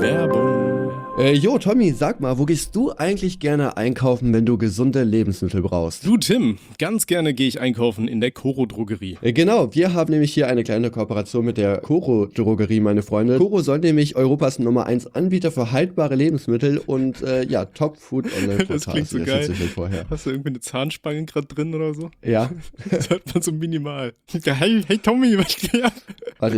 Werbung. Jo, Tommy, sag mal, wo gehst du eigentlich gerne einkaufen, wenn du gesunde Lebensmittel brauchst? Du Tim, ganz gerne gehe ich einkaufen in der Coro Drogerie. Genau, wir haben nämlich hier eine kleine Kooperation mit der Coro Drogerie, meine Freunde. Coro soll nämlich Europas Nummer 1 Anbieter für haltbare Lebensmittel und Top-Food Online-Portal. Das klingt so geil. Vorher. Hast du irgendwie eine Zahnspange gerade drin oder so? Ja. Das hört man so minimal. Hey Tommy, was geht ab? Warte,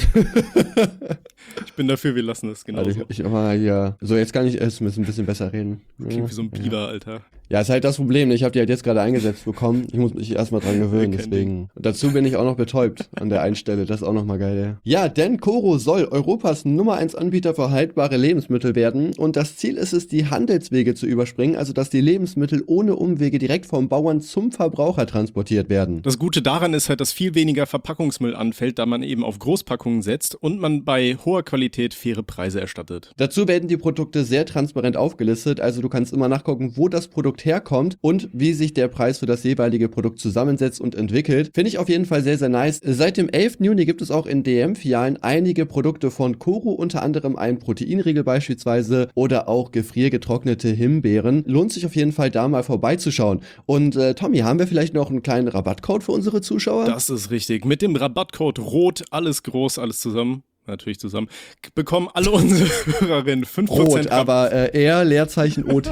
Ich bin dafür, wir lassen das genau so. ich mal hier. So, jetzt kann ich es ein bisschen besser reden. Klingt wie so ein Biber, Alter. Ja, ist halt das Problem. Ich habe die halt jetzt gerade eingesetzt bekommen. Ich muss mich erstmal dran gewöhnen, Okay. deswegen. Und dazu bin ich auch noch betäubt an der einen Stelle. Das ist auch nochmal geil, ja. Ja, denn Coro soll Europas Nummer 1 Anbieter für haltbare Lebensmittel werden. Und das Ziel ist es, die Handelswege zu überspringen, also dass die Lebensmittel ohne Umwege direkt vom Bauern zum Verbraucher transportiert werden. Das Gute daran ist halt, dass viel weniger Verpackungsmüll anfällt, da man eben auf Großpackungen setzt und man bei hoher Qualität faire Preise erstattet. Dazu werden die Produkte sehr transparent aufgelistet, also du kannst immer nachgucken, wo das Produkt herkommt und wie sich der Preis für das jeweilige Produkt zusammensetzt und entwickelt. Finde ich auf jeden Fall sehr, sehr nice. Seit dem 11. Juni gibt es auch in DM-Filialen einige Produkte von Coro, unter anderem ein Proteinriegel beispielsweise oder auch gefriergetrocknete Himbeeren. Lohnt sich auf jeden Fall da mal vorbeizuschauen. Und Tommy, haben wir vielleicht noch einen kleinen Rabattcode für unsere Zuschauer? Das ist richtig. Mit dem Rabattcode ROT, alles groß, alles zusammen. Natürlich zusammen, bekommen alle unsere Hörerinnen 5% Rot, aber R, Leerzeichen OT.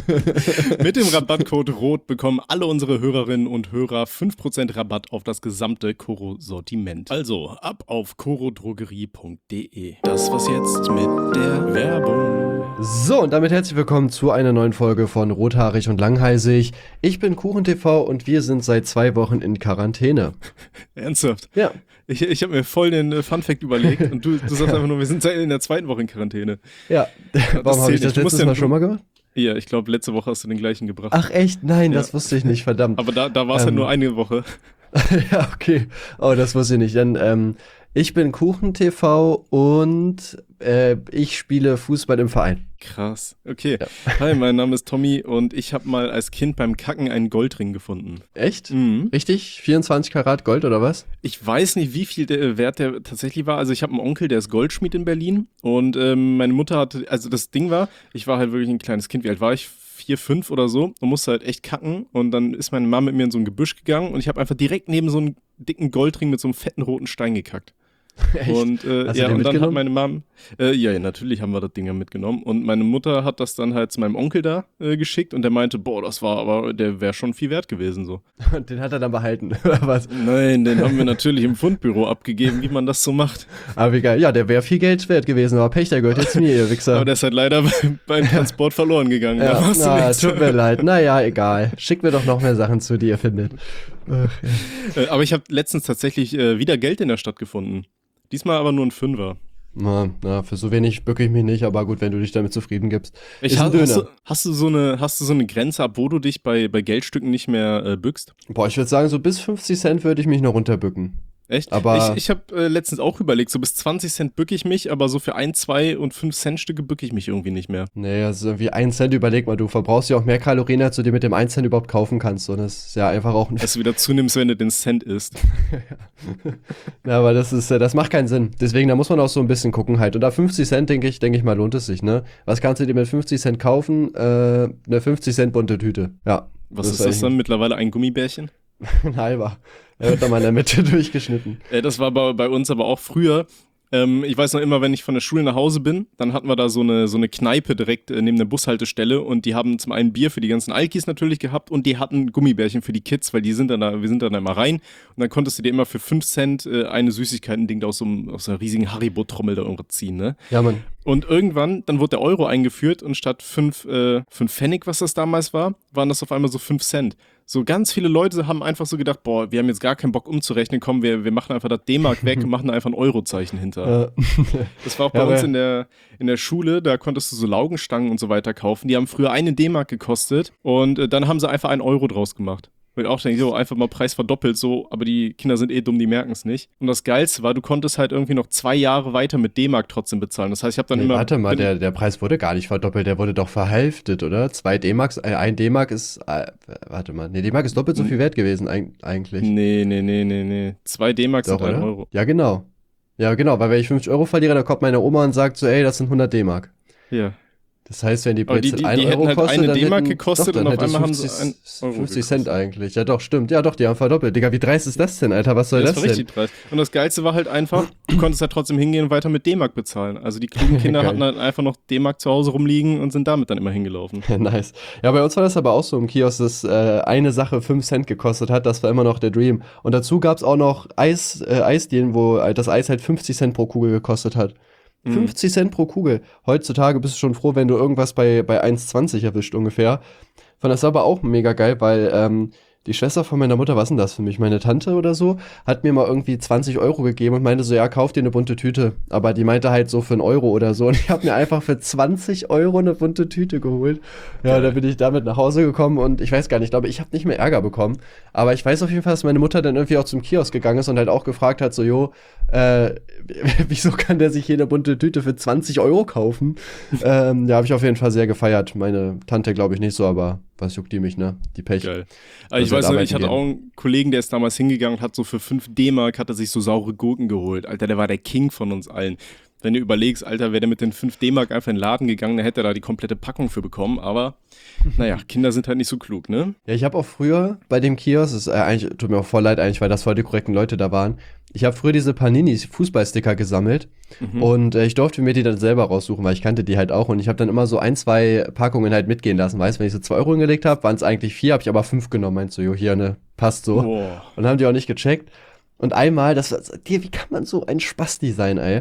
Mit dem Rabattcode ROT bekommen alle unsere Hörerinnen und Hörer 5% Rabatt auf das gesamte Coro-Sortiment. Also ab auf corodrogerie.de. Das war's jetzt mit der Werbung. So, und damit herzlich willkommen zu einer neuen Folge von Rothaarig und Langhalsig. Ich bin KuchenTV und wir sind seit 2 Wochen in Quarantäne. Ernsthaft? Ja. Ich habe mir voll den Funfact überlegt und du sagst einfach nur, wir sind in der 2. Woche in Quarantäne. Ja, warum habe ich das letztes Mal schon mal gemacht? Ja, ich glaube, letzte Woche hast du den gleichen gebracht. Ach echt? Nein, Ja. Das wusste ich nicht, verdammt. Aber da war es ja nur eine Woche. Ja, okay. Oh, das wusste ich nicht. Dann, ich bin KuchenTV und ich spiele Fußball im Verein. Krass. Okay. Ja. Hi, mein Name ist Tommy und ich habe mal als Kind beim Kacken einen Goldring gefunden. Echt? Mhm. Richtig? 24 Karat Gold oder was? Ich weiß nicht, wie viel der Wert der tatsächlich war. Also ich habe einen Onkel, der ist Goldschmied in Berlin und meine Mutter hatte, also das Ding war, ich war halt wirklich ein kleines Kind. Wie alt war ich? 4, 5 oder so und musste halt echt kacken und dann ist meine Mama mit mir in so ein Gebüsch gegangen und ich habe einfach direkt neben so einen dicken Goldring mit so einem fetten roten Stein gekackt. Echt? Und Hast du ja, den und dann hat mitgenommen? meine Mom, ja, natürlich haben wir das Ding ja mitgenommen. Und meine Mutter hat das dann halt zu meinem Onkel da geschickt und der meinte, boah, das war aber, der wäre schon viel wert gewesen so. Und den hat er dann behalten, oder was? Nein, den haben wir natürlich im Fundbüro abgegeben, wie man das so macht. Aber wie geil. Ja, der wäre viel Geld wert gewesen, aber Pech, der gehört jetzt mir, ihr Wichser. Aber der ist halt leider beim Transport verloren gegangen. Da Ja, machst du nichts. tut mir leid. Naja, egal. Schickt mir doch noch mehr Sachen zu, die ihr findet. Ach, ja. Aber ich habe letztens tatsächlich wieder Geld in der Stadt gefunden. Diesmal aber nur ein Fünfer. Na, für so wenig bücke ich mich nicht, aber gut, wenn du dich damit zufrieden gibst. Ist ein Hast Döner. hast du so eine Grenze, ab wo du dich bei Geldstücken nicht mehr bückst? Boah, ich würde sagen, so bis 50 Cent würde ich mich noch runterbücken. Echt? Aber- ich habe letztens auch überlegt, so bis 20 Cent bücke ich mich, aber so für 1, 2 und 5 Cent Stücke bücke ich mich irgendwie nicht mehr. Nee, also irgendwie 1 Cent, überleg mal, du verbrauchst ja auch mehr Kalorien, als du dir mit dem 1 Cent überhaupt kaufen kannst. Und das ist ja einfach auch Dass du wieder zunimmst, wenn du den Cent isst. Ja, aber das macht keinen Sinn. Deswegen, da muss man auch so ein bisschen gucken halt. Und da 50 Cent, denke ich mal, lohnt es sich, ne? Was kannst du dir mit 50 Cent kaufen? Eine 50 Cent bunte Tüte. Ja. Was ist das dann? Mittlerweile ein Gummibärchen? Ein halber. Er wird da mal in der Mitte durchgeschnitten. Das war bei uns aber auch früher. Ich weiß noch immer, wenn ich von der Schule nach Hause bin, dann hatten wir da so eine Kneipe direkt neben der Bushaltestelle und die haben zum einen Bier für die ganzen Alkis natürlich gehabt und die hatten Gummibärchen für die Kids, weil wir sind dann da immer rein und dann konntest du dir immer für 5 Cent eine Süßigkeiten-Ding aus so einer riesigen Haribo-Trommel da irgendwo ziehen, ne? Ja, Mann. Und irgendwann, dann wurde der Euro eingeführt und statt 5 Pfennig, was das damals war, waren das auf einmal so 5 Cent. So ganz viele Leute haben einfach so gedacht, boah, wir haben jetzt gar keinen Bock umzurechnen, komm, wir machen einfach das D-Mark weg und machen da einfach ein Eurozeichen hinter. Das war auch bei uns in der Schule, da konntest du so Laugenstangen und so weiter kaufen. Die haben früher 1 D-Mark gekostet und dann haben sie einfach 1 Euro draus gemacht. Weil ich auch denke, so, einfach mal Preis verdoppelt, so, aber die Kinder sind eh dumm, die merken es nicht. Und das Geilste war, du konntest halt irgendwie noch 2 Jahre weiter mit D-Mark trotzdem bezahlen. Das heißt, ich habe dann Nee, immer... warte mal, der Preis wurde gar nicht verdoppelt, der wurde doch verhälftet, oder? 2 D-Marks, 1 D-Mark ist, warte mal, nee, D-Mark ist doppelt so viel wert gewesen eigentlich. Nee. 2 D-Mark sind Doch, 1 oder? Euro. Ja, genau. Ja, genau, weil wenn ich 50 Euro verliere, dann kommt meine Oma und sagt so, ey, das sind 100 D-Mark. Ja. Das heißt, wenn die Aber Brezel die 1 Euro hätten halt kostet, eine dann D-Mark hätten, gekostet dann und auf hätte es einmal haben sie 50, 1 Euro 50 Cent gekostet. eigentlich. Ja doch, stimmt. Ja doch, die haben verdoppelt. Digga, wie dreist ist das denn, Alter? Was soll Ja, das das war denn? richtig dreist. Und das Geilste war halt einfach, du konntest halt trotzdem hingehen und weiter mit D-Mark bezahlen. Also die klugen Kinder Geil. hatten halt einfach noch D-Mark zu Hause rumliegen und sind damit dann immer hingelaufen. Nice. Ja, bei uns war das aber auch so im Kiosk, dass eine Sache 5 Cent gekostet hat. Das war immer noch der Dream. Und dazu gab es auch noch Eisdielen, wo das Eis halt 50 Cent pro Kugel gekostet hat. 50 Cent pro Kugel. Heutzutage bist du schon froh, wenn du irgendwas bei 1,20 erwischt ungefähr. Fand das aber auch mega geil, weil die Schwester von meiner Mutter, was ist denn das für mich? Meine Tante oder so, hat mir mal irgendwie 20 Euro gegeben und meinte so, ja, kauf dir eine bunte Tüte. Aber die meinte halt so für 1 Euro oder so. Und ich habe mir einfach für 20 Euro eine bunte Tüte geholt. Ja, Geil. da bin ich damit nach Hause gekommen und ich weiß gar nicht, ich glaube, ich habe nicht mehr Ärger bekommen. Aber ich weiß auf jeden Fall, dass meine Mutter dann irgendwie auch zum Kiosk gegangen ist und halt auch gefragt hat, so, jo, wieso kann der sich hier eine bunte Tüte für 20 Euro kaufen? Ja, habe ich auf jeden Fall sehr gefeiert. Meine Tante glaube ich nicht so, aber was juckt die mich, ne? Die Pech. Geil. Aber ich Also weiß noch, arbeiten ich hatte gehen. auch einen Kollegen, der ist damals hingegangen und hat so für 5 D-Mark hat er sich so saure Gurken geholt. Alter, der war der King von uns allen. Wenn du überlegst, Alter, wäre der mit den 5 D-Mark einfach in den Laden gegangen, dann hätte er da die komplette Packung für bekommen. Aber, naja, Kinder sind halt nicht so klug, ne? Ja, ich habe auch früher bei dem Kiosk, das ist, eigentlich, tut mir auch voll leid eigentlich, weil das voll die korrekten Leute da waren. Ich habe früher diese Panini-Fußballsticker gesammelt und ich durfte mir die dann selber raussuchen, weil ich kannte die halt auch und ich habe dann immer so 1, 2 Packungen halt mitgehen lassen. Weißt, wenn ich so 2 Euro hingelegt habe, waren es eigentlich 4, habe ich aber 5 genommen. Meinst du, jo, hier, ne, passt so. Boah. Und haben die auch nicht gecheckt. Und einmal, das war, wie kann man so ein Spasti sein, ey?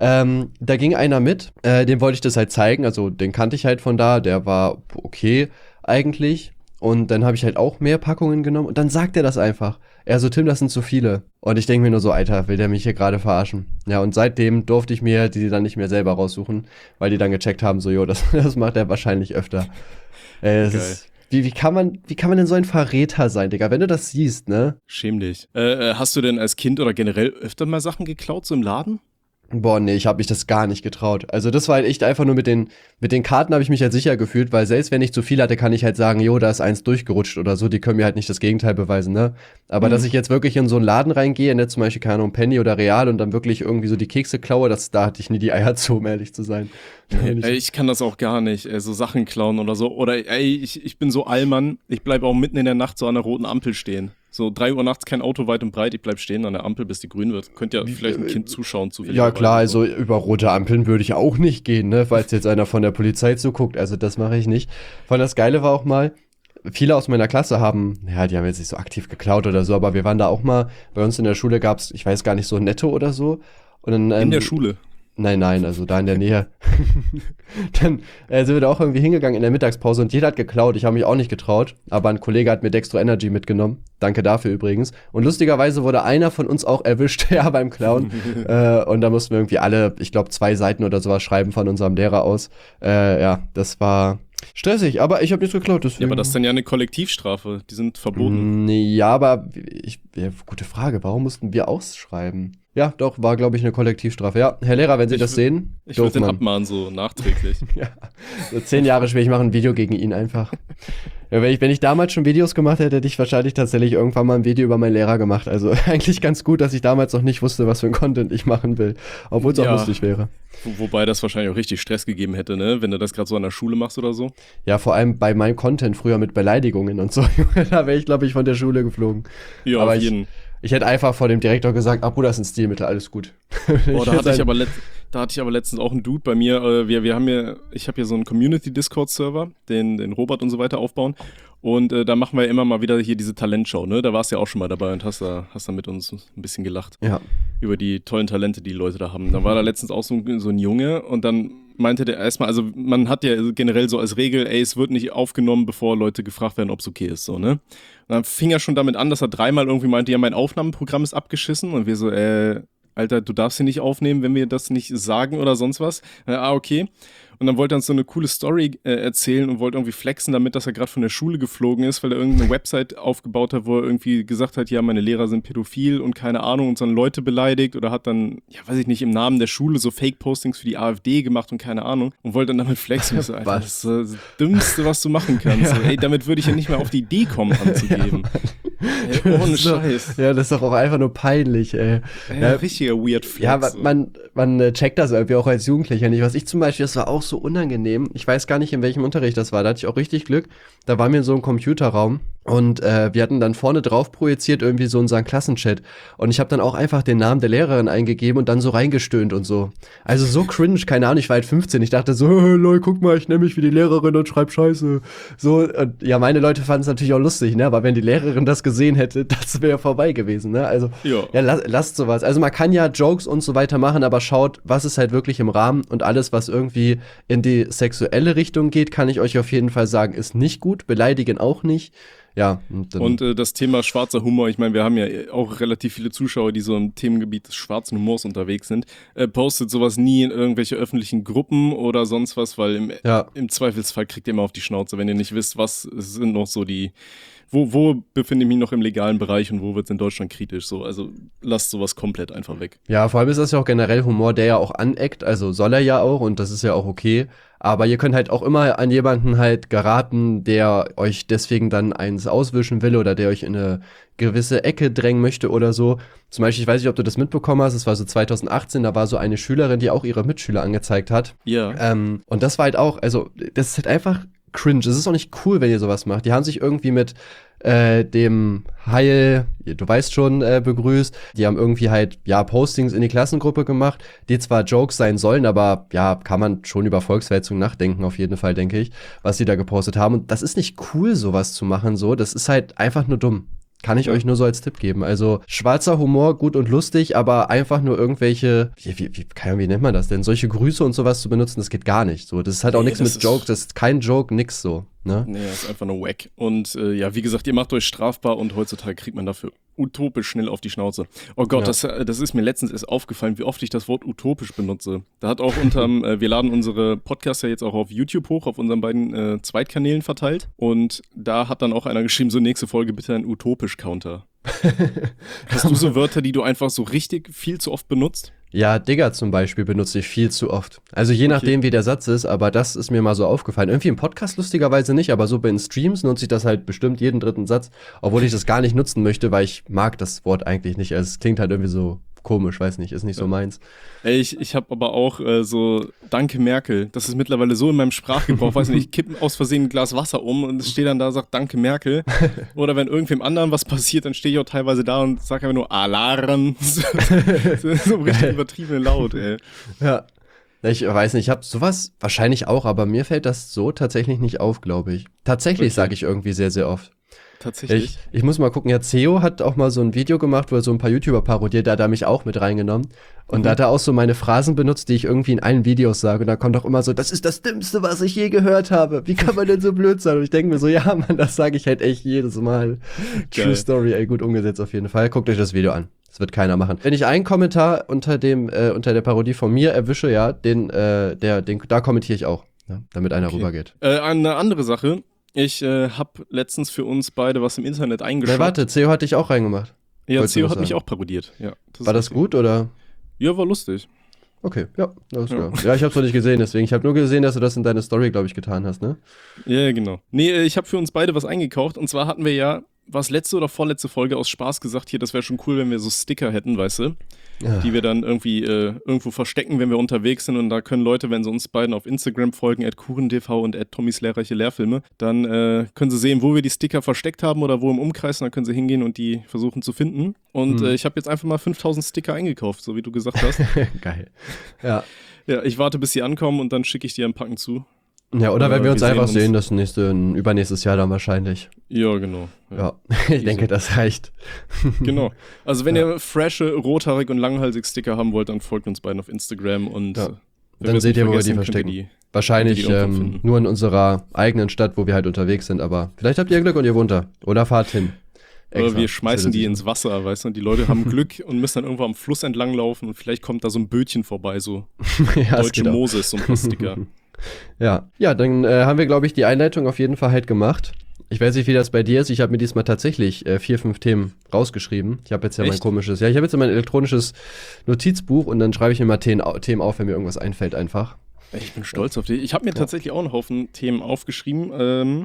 Da ging einer mit, dem wollte ich das halt zeigen, also den kannte ich halt von da, der war okay eigentlich. Und dann habe ich halt auch mehr Packungen genommen und dann sagt er das einfach. Er so, Tim, das sind zu viele. Und ich denke mir nur so, Alter, will der mich hier gerade verarschen? Ja, und seitdem durfte ich mir die dann nicht mehr selber raussuchen, weil die dann gecheckt haben, so, jo, das macht er wahrscheinlich öfter. Es ist, wie kann man denn so ein Verräter sein, Digga? Wenn du das siehst, ne? Schäm dich. Hast du denn als Kind oder generell öfter mal Sachen geklaut, so im Laden? Boah, nee, ich habe mich das gar nicht getraut. Also das war halt echt einfach nur mit den Karten habe ich mich halt sicher gefühlt, weil selbst wenn ich zu viel hatte, kann ich halt sagen, jo, da ist eins durchgerutscht oder so, die können mir halt nicht das Gegenteil beweisen, ne? Aber dass ich jetzt wirklich in so einen Laden reingehe, ne, zum Beispiel, keine Ahnung, Penny oder Real und dann wirklich irgendwie so die Kekse klaue, da hatte ich nie die Eier zu, um ehrlich zu sein. Ey, ich kann das auch gar nicht, so Sachen klauen oder so. Oder ey, ich bin so Allmann, ich bleibe auch mitten in der Nacht so an der roten Ampel stehen. So 3 Uhr nachts, kein Auto weit und breit, ich bleib stehen an der Ampel, bis die grün wird. Könnte ja vielleicht ein Kind zuschauen, zufällig. Ja klar, also über rote Ampeln würde ich auch nicht gehen, ne, falls jetzt einer von der Polizei zuguckt, also das mache ich nicht. Vor allem das Geile war auch mal, viele aus meiner Klasse haben, ja, die haben jetzt nicht so aktiv geklaut oder so, aber wir waren da auch mal, bei uns in der Schule gab's, ich weiß gar nicht, so Netto oder so. Und dann, In der Schule. Nein, also da in der Nähe. Dann sind wir da auch irgendwie hingegangen in der Mittagspause und jeder hat geklaut. Ich habe mich auch nicht getraut, aber ein Kollege hat mir Dextro Energy mitgenommen. Danke dafür übrigens. Und lustigerweise wurde einer von uns auch erwischt, ja, beim Klauen. Und da mussten wir irgendwie alle, ich glaube, 2 Seiten oder sowas schreiben von unserem Lehrer aus. Ja, das war stressig, aber ich habe nichts geklaut, deswegen. Ja, aber das ist dann ja eine Kollektivstrafe, die sind verboten. Ja, aber gute Frage, warum mussten wir ausschreiben? Ja, doch, war, glaube ich, eine Kollektivstrafe. Ja, Herr Lehrer, wenn Sie das sehen, Ich würde den Mann. abmahnen, so nachträglich. Ja, so 10 Jahre später, ich mache ein Video gegen ihn einfach. Ja, wenn ich damals schon Videos gemacht hätte, hätte ich wahrscheinlich tatsächlich irgendwann mal ein Video über meinen Lehrer gemacht. Also eigentlich ganz gut, dass ich damals noch nicht wusste, was für ein Content ich machen will. Obwohl es auch lustig wäre. Wobei das wahrscheinlich auch richtig Stress gegeben hätte, ne? Wenn du das gerade so an der Schule machst oder so. Ja, vor allem bei meinem Content früher mit Beleidigungen und so. Da wäre ich, glaube ich, von der Schule geflogen. Ja, aber auf jeden. Ich hätte einfach vor dem Direktor gesagt, Bruder, das ist ein Stilmittel, alles gut. Boah, da hatte ich aber letztens auch einen Dude bei mir. Ich habe hier so einen Community-Discord-Server, den Robert und so weiter aufbauen. Und da machen wir immer mal wieder hier diese Talentshow, ne? Da warst du ja auch schon mal dabei und hast da mit uns ein bisschen gelacht. Ja. Über die tollen Talente, die Leute da haben. Da war da letztens auch so ein Junge und dann meinte der erstmal, also man hat ja generell so als Regel, ey, es wird nicht aufgenommen, bevor Leute gefragt werden, ob es okay ist, so, ne? Und dann fing er schon damit an, dass er 3-mal irgendwie meinte, ja, mein Aufnahmeprogramm ist abgeschissen und wir so, Alter, du darfst hier nicht aufnehmen, wenn wir das nicht sagen oder sonst was. Okay. Und dann wollte er uns so eine coole Story erzählen und wollte irgendwie flexen damit, dass er gerade von der Schule geflogen ist, weil er irgendeine Website aufgebaut hat, wo er irgendwie gesagt hat, ja, meine Lehrer sind pädophil und keine Ahnung und so Leute beleidigt oder hat dann, ja, weiß ich nicht, im Namen der Schule so Fake-Postings für die AfD gemacht und keine Ahnung und wollte dann damit flexen. Ich so, Alter, das ist das Dümmste, was du machen kannst. Ja. So, ey, damit würde ich ja nicht mehr auf die Idee kommen, anzugeben. Ja, Ohne Scheiß. Ja, das ist doch auch einfach nur peinlich, ey. Ja, richtiger Weird Flex. Ja, so. man checkt das irgendwie auch als Jugendlicher nicht. Was ich zum Beispiel, das war auch so unangenehm. Ich weiß gar nicht, in welchem Unterricht das war. Da hatte ich auch richtig Glück. Da waren wir in so einem Computerraum und wir hatten dann vorne drauf projiziert irgendwie so unseren Klassenchat. Und ich habe dann auch einfach den Namen der Lehrerin eingegeben und dann so reingestöhnt und so. Also so cringe, keine Ahnung, ich war halt 15. Ich dachte so, hey, Leute, guck mal, ich nenne mich wie die Lehrerin und schreib Scheiße. So, und ja, meine Leute fanden es natürlich auch lustig, ne? Aber wenn die Lehrerin das gesehen hätte, das wäre vorbei gewesen, ne? Also, ja, lasst sowas. Also man kann ja Jokes und so weiter machen, aber schaut, was ist halt wirklich im Rahmen, und alles, was irgendwie in die sexuelle Richtung geht, kann ich euch auf jeden Fall sagen, ist nicht gut, beleidigen auch nicht. Ja, und das Thema schwarzer Humor, ich meine, wir haben ja auch relativ viele Zuschauer, die so im Themengebiet des schwarzen Humors unterwegs sind. Postet sowas nie in irgendwelche öffentlichen Gruppen oder sonst was, weil im Zweifelsfall kriegt ihr immer auf die Schnauze, wenn ihr nicht wisst, was sind noch so die, wo befinde ich mich noch im legalen Bereich und wo wird es in Deutschland kritisch. So, also lasst sowas komplett einfach weg. Ja, vor allem ist das ja auch generell Humor, der ja auch aneckt, also soll er ja auch, und das ist ja auch okay. Aber ihr könnt halt auch immer an jemanden halt geraten, der euch deswegen dann eins auswischen will oder der euch in eine gewisse Ecke drängen möchte oder so. Zum Beispiel, ich weiß nicht, ob du das mitbekommen hast, es war so 2018, da war so eine Schülerin, die auch ihre Mitschüler angezeigt hat. Ja. Und das war halt auch, also das ist halt einfach cringe. Es ist auch nicht cool, wenn ihr sowas macht. Die haben sich irgendwie mit dem Heil, du weißt schon, begrüßt. Die haben irgendwie halt, ja, Postings in die Klassengruppe gemacht, die zwar Jokes sein sollen, aber ja, kann man schon über Volksverhetzung nachdenken, auf jeden Fall, denke ich, was die da gepostet haben. Und das ist nicht cool, sowas zu machen, so. Das ist halt einfach nur dumm. Kann ich euch nur so als Tipp geben. Also schwarzer Humor, gut und lustig, aber einfach nur irgendwelche, wie nennt man das denn? Solche Grüße und sowas zu benutzen, das geht gar nicht. So, das ist halt auch nichts mit Jokes, das ist kein Joke, nix so. Ne? Nee, das ist einfach nur wack. Und ja, wie gesagt, ihr macht euch strafbar und heutzutage kriegt man dafür utopisch schnell auf die Schnauze. Oh Gott, ja. Das ist mir letztens erst aufgefallen, wie oft ich das Wort utopisch benutze. Da hat auch wir laden unsere Podcasts ja jetzt auch auf YouTube hoch, auf unseren beiden Zweitkanälen verteilt. Und da hat dann auch einer geschrieben, so nächste Folge bitte ein Utopisch-Counter. Hast du so Wörter, die du einfach so richtig viel zu oft benutzt? Ja, Digga zum Beispiel benutze ich viel zu oft. Also je nachdem, wie der Satz ist, aber das ist mir mal so aufgefallen. Irgendwie im Podcast lustigerweise nicht, aber so bei den Streams nutze ich das halt bestimmt jeden dritten Satz, obwohl ich das gar nicht nutzen möchte, weil ich mag das Wort eigentlich nicht. Also es klingt halt irgendwie so komisch, weiß nicht, ist nicht so meins. Ey, ich habe aber auch so Danke Merkel. Das ist mittlerweile so in meinem Sprachgebrauch, weiß nicht, ich kippe aus Versehen ein Glas Wasser um und es steht dann da, sagt Danke Merkel. Oder wenn irgendwem anderen was passiert, dann stehe ich auch teilweise da und sage einfach nur Alarm. so richtig übertrieben laut, ey. Ja. Ich weiß nicht, ich habe sowas wahrscheinlich auch, aber mir fällt das so tatsächlich nicht auf, glaube ich. Tatsächlich sage ich irgendwie sehr, sehr oft. Tatsächlich. Ich muss mal gucken, ja, Ceo hat auch mal so ein Video gemacht, wo er so ein paar YouTuber parodiert, da hat er mich auch mit reingenommen. Und da hat er auch so meine Phrasen benutzt, die ich irgendwie in allen Videos sage. Und da kommt auch immer so, das ist das Dümmste, was ich je gehört habe. Wie kann man denn so blöd sein? Und ich denke mir so, ja, Mann, das sage ich halt echt jedes Mal. Geil. True Story, ey, gut umgesetzt auf jeden Fall. Guckt euch das Video an. Das wird keiner machen. Wenn ich einen Kommentar unter der Parodie von mir erwische, ja, da kommentiere ich auch, ja, damit einer rübergeht. Eine andere Sache. Ich habe letztens für uns beide was im Internet eingeschaut. Warte, Ceo hat dich auch reingemacht. Ja, Ceo hat mich auch parodiert. Ja, war das gut, oder? Ja, war lustig. Okay, ja, alles klar. Ja, ich hab's noch nicht gesehen, deswegen. Ich habe nur gesehen, dass du das in deine Story, glaube ich, getan hast, ne? Ja, genau. Nee, ich habe für uns beide was eingekauft. Und zwar hatten wir ja, was letzte oder vorletzte Folge aus Spaß gesagt, hier, das wäre schon cool, wenn wir so Sticker hätten, weißt du? Ja. Die wir dann irgendwie irgendwo verstecken, wenn wir unterwegs sind. Und da können Leute, wenn sie uns beiden auf Instagram folgen, @kurentv und @Tommys lehrreiche Lehrfilme, dann können sie sehen, wo wir die Sticker versteckt haben oder wo im Umkreis. Und dann können sie hingehen und die versuchen zu finden. Und ich habe jetzt einfach mal 5000 Sticker eingekauft, so wie du gesagt hast. Geil. Ja. Ja, ich warte, bis sie ankommen und dann schicke ich dir ein Packen zu. Ja, oder wenn wir uns einfach sehen, das übernächstes Jahr dann wahrscheinlich. Ja, genau. Ja, ich denke, das reicht. Genau. Also wenn ihr frische, rothaarig und langhalsig Sticker haben wollt, dann folgt uns beiden auf Instagram und dann seht ihr, wo wir die verstecken. Wahrscheinlich nur in unserer eigenen Stadt, wo wir halt unterwegs sind, aber vielleicht habt ihr Glück und ihr wohnt da. Oder fahrt hin. Oder wir schmeißen die ins Wasser, weißt du, und die Leute haben Glück und müssen dann irgendwo am Fluss entlang laufen und vielleicht kommt da so ein Bötchen vorbei, so ja, deutsche Moses, so ein paar Sticker. Ja, dann haben wir, glaube ich, die Einleitung auf jeden Fall halt gemacht. Ich weiß nicht, wie das bei dir ist. Ich habe mir diesmal tatsächlich 4, 5 Themen rausgeschrieben. Ich habe jetzt ja mein elektronisches Notizbuch und dann schreibe ich mir mal Themen auf, wenn mir irgendwas einfällt einfach. Ich bin stolz auf dich. Ich habe mir tatsächlich auch einen Haufen Themen aufgeschrieben.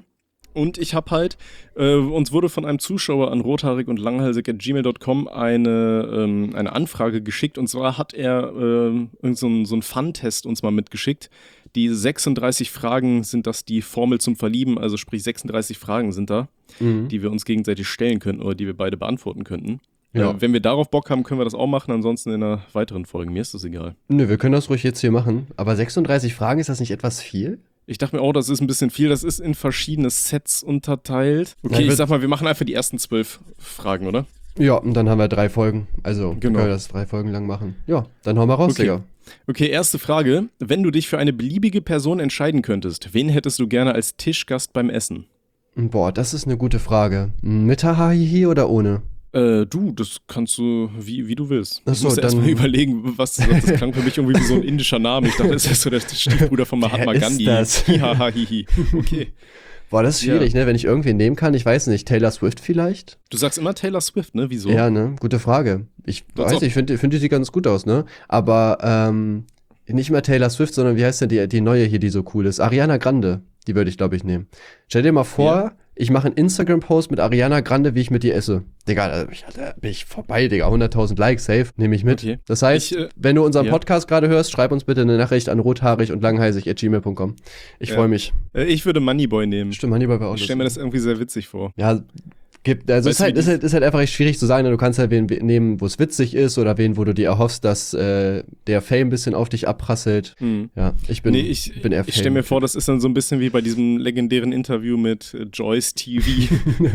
Und ich habe halt, uns wurde von einem Zuschauer an rothaarig und langhalsig@gmail.com eine Anfrage geschickt. Und zwar hat er so einen Fun-Test uns mal mitgeschickt. Die 36 Fragen sind das die Formel zum Verlieben, also sprich 36 Fragen sind da, die wir uns gegenseitig stellen könnten oder die wir beide beantworten könnten. Ja. Wenn wir darauf Bock haben, können wir das auch machen, ansonsten in einer weiteren Folge. Mir ist das egal. Nö, wir können das ruhig jetzt hier machen. Aber 36 Fragen, ist das nicht etwas viel? Ich dachte mir auch, das ist ein bisschen viel. Das ist in verschiedene Sets unterteilt. Okay, ich sag mal, wir machen einfach die ersten 12 Fragen, oder? Ja, und dann haben wir 3 Folgen. Also, Genau. können wir das 3 Folgen lang machen. Ja, dann hauen wir raus, Okay. Digga. Okay, erste Frage. Wenn du dich für eine beliebige Person entscheiden könntest, wen hättest du gerne als Tischgast beim Essen? Boah, das ist eine gute Frage. Mit Hahahihi oder ohne? Du, das kannst du, wie du willst. Ach Ich so, musste dann- erstmal überlegen, was du sagst. Das klang für mich irgendwie wie so ein indischer Name. Ich dachte, das ist so der Stiefbruder von Mahatma Wer ist Gandhi. das? Hihahahihi. Okay. Boah, das ist schwierig, ne? Wenn ich irgendwen nehmen kann, ich weiß nicht. Taylor Swift vielleicht? Du sagst immer Taylor Swift, ne? Wieso? Ja, ne? Gute Frage. Ich Als weiß ob. nicht, ich finde, die sieht ganz gut aus, ne? Aber, nicht mehr Taylor Swift, sondern wie heißt denn die neue hier, die so cool ist? Ariana Grande. Die würde ich, glaube ich, nehmen. Stell dir mal vor, Ja. ich mache einen Instagram-Post mit Ariana Grande, wie ich mit ihr esse. Digga, da bin ich vorbei, Digga. 100.000 Likes, safe. Nehme ich mit. Okay. Das heißt, Ich, wenn du unseren ja. Podcast gerade hörst, schreib uns bitte eine Nachricht an rothaarig und langheißig@gmail.com. Ich Ja. freue mich. Ich würde Moneyboy nehmen. Stimmt, Hannibal war auch Ich stelle mir das irgendwie sehr witzig vor. Ja, also Weißt du, ist halt einfach echt schwierig zu sagen. Ne? Du kannst halt wen nehmen, wo es witzig ist oder wen, wo du dir erhoffst, dass der Fame ein bisschen auf dich abprasselt. Hm. Ja, ich bin eher Ich stelle mir vor, das ist dann so ein bisschen wie bei diesem legendären Interview mit Joyce TV.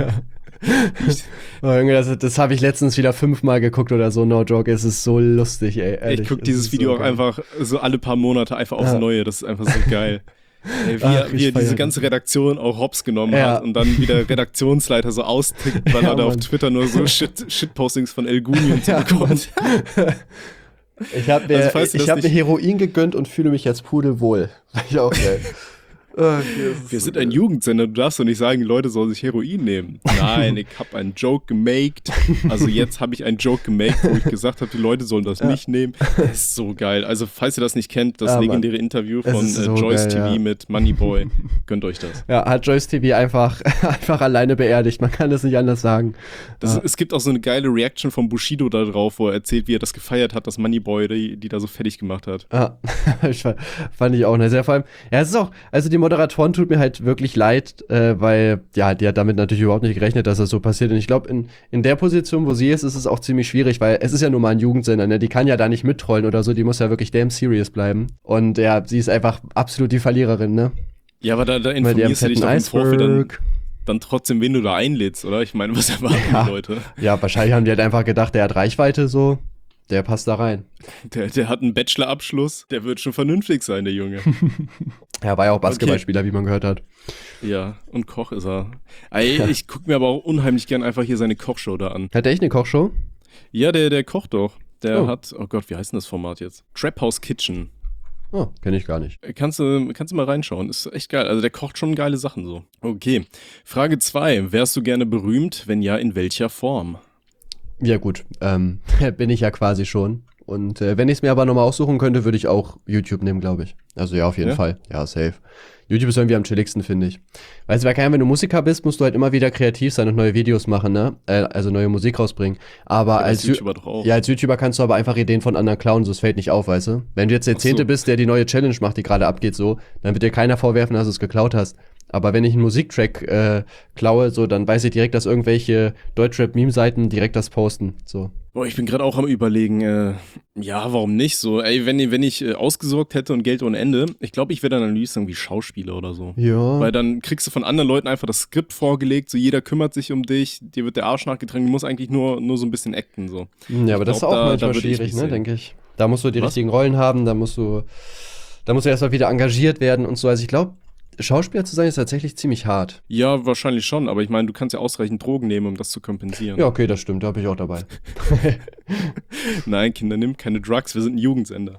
Oh, Junge, das habe ich letztens wieder 5-mal geguckt oder so, no joke. Es ist so lustig, ey. Ehrlich, Ich gucke es dieses ist Video so auch geil. einfach so alle paar Monate einfach aufs Ja. Neue. Das ist einfach so geil. Ey, Ach, wie ich er diese feier ganze Redaktion auch hops genommen Ja. hat und dann wieder Redaktionsleiter so austickt, weil Ja, er da auf Mann. Twitter nur so Shitpostings von El Guni und so Ja, bekommt. Ich habe mir, Also, falls du das hab mir nicht- Heroin gegönnt und fühle mich jetzt pudelwohl. Ich auch geil. Wir sind ein Jugendsender, du darfst doch nicht sagen, die Leute sollen sich Heroin nehmen. Nein, ich habe einen Joke gemaked. Also jetzt habe ich einen Joke gemaked, wo ich gesagt habe, die Leute sollen das nicht nehmen. Das ist so geil. Also falls ihr das nicht kennt, das Ja, Mann. legendäre Interview Es von ist so Joyce geil, TV ja. mit Moneyboy. Gönnt euch das. Ja, hat Joyce TV einfach alleine beerdigt. Man kann es nicht anders sagen. Es gibt auch so eine geile Reaction von Bushido da drauf, wo er erzählt, wie er das gefeiert hat, dass Moneyboy die da so fertig gemacht hat. Ja, fand ich auch, ne? Sehr vor allem, ja, es ist auch, also die Moderatoren tut mir halt wirklich leid, weil, ja, die hat damit natürlich überhaupt nicht gerechnet, dass das so passiert. Und ich glaube, in der Position, wo sie ist es auch ziemlich schwierig, weil es ist ja nun mal ein Jugendsender, ne? Die kann ja da nicht mittrollen oder so, die muss ja wirklich damn serious bleiben. Und ja, sie ist einfach absolut die Verliererin, ne? Ja, aber da Mit ihrem informierst du dich fetten doch im Vorfeld dann, Iceberg. dann trotzdem, wen du da einlädst, oder? Ich meine, was erwarten Ja. die Leute? Ja, wahrscheinlich haben die halt einfach gedacht, der hat Reichweite so, der passt da rein. Der hat einen Bachelorabschluss, der wird schon vernünftig sein, der Junge. Er war ja auch Basketballspieler, wie man gehört hat. Ja, und Koch ist er. Ey, ich gucke mir aber auch unheimlich gern einfach hier seine Kochshow da an. Hat der echt eine Kochshow? Ja, der kocht doch. Der Oh. hat, oh Gott, wie heißt denn das Format jetzt? Trap House Kitchen. Oh, kenne ich gar nicht. Kannst du mal reinschauen, ist echt geil. Also der kocht schon geile Sachen so. Okay, Frage 2. Wärst du gerne berühmt? Wenn ja, in welcher Form? Ja gut, bin ich ja quasi schon. Und wenn ich es mir aber nochmal aussuchen könnte, würde ich auch YouTube nehmen, glaube ich. Also ja, auf jeden Ja? Fall. Ja, safe. YouTube ist irgendwie am chilligsten, finde ich. Weißt du, wenn du Musiker bist, musst du halt immer wieder kreativ sein und neue Videos machen, ne? Also neue Musik rausbringen. Aber als als YouTuber doch auch. Ja, als YouTuber kannst du aber einfach Ideen von anderen klauen, so es fällt nicht auf, weißt du? Wenn du jetzt der Ach so. Zehnte bist, der die neue Challenge macht, die gerade abgeht, so, dann wird dir keiner vorwerfen, dass du es geklaut hast. Aber wenn ich einen Musiktrack klaue, so, dann weiß ich direkt, dass irgendwelche Deutschrap-Meme-Seiten direkt das posten, so. Boah, ich bin gerade auch am Überlegen, ja, warum nicht so? Ey, wenn ich ausgesorgt hätte und Geld ohne Ende, ich glaube, ich wäre dann am liebsten irgendwie Schauspieler oder so. Ja. Weil dann kriegst du von anderen Leuten einfach das Skript vorgelegt, so jeder kümmert sich um dich, dir wird der Arsch nachgetragen, du musst eigentlich nur so ein bisschen acten, so. Ja, aber das ist glaub, auch da manchmal würde ich schwierig, mich ne, sehen. denke ich. Da musst du die Was? richtigen Rollen haben, da musst du erstmal wieder engagiert werden und so. Also ich glaube, Schauspieler zu sein ist tatsächlich ziemlich hart. Ja, wahrscheinlich schon, aber ich meine, du kannst ja ausreichend Drogen nehmen, um das zu kompensieren. Ja, okay, das stimmt, da bin ich auch dabei. Nein, Kinder, nimmt keine Drugs, wir sind ein Jugendsender.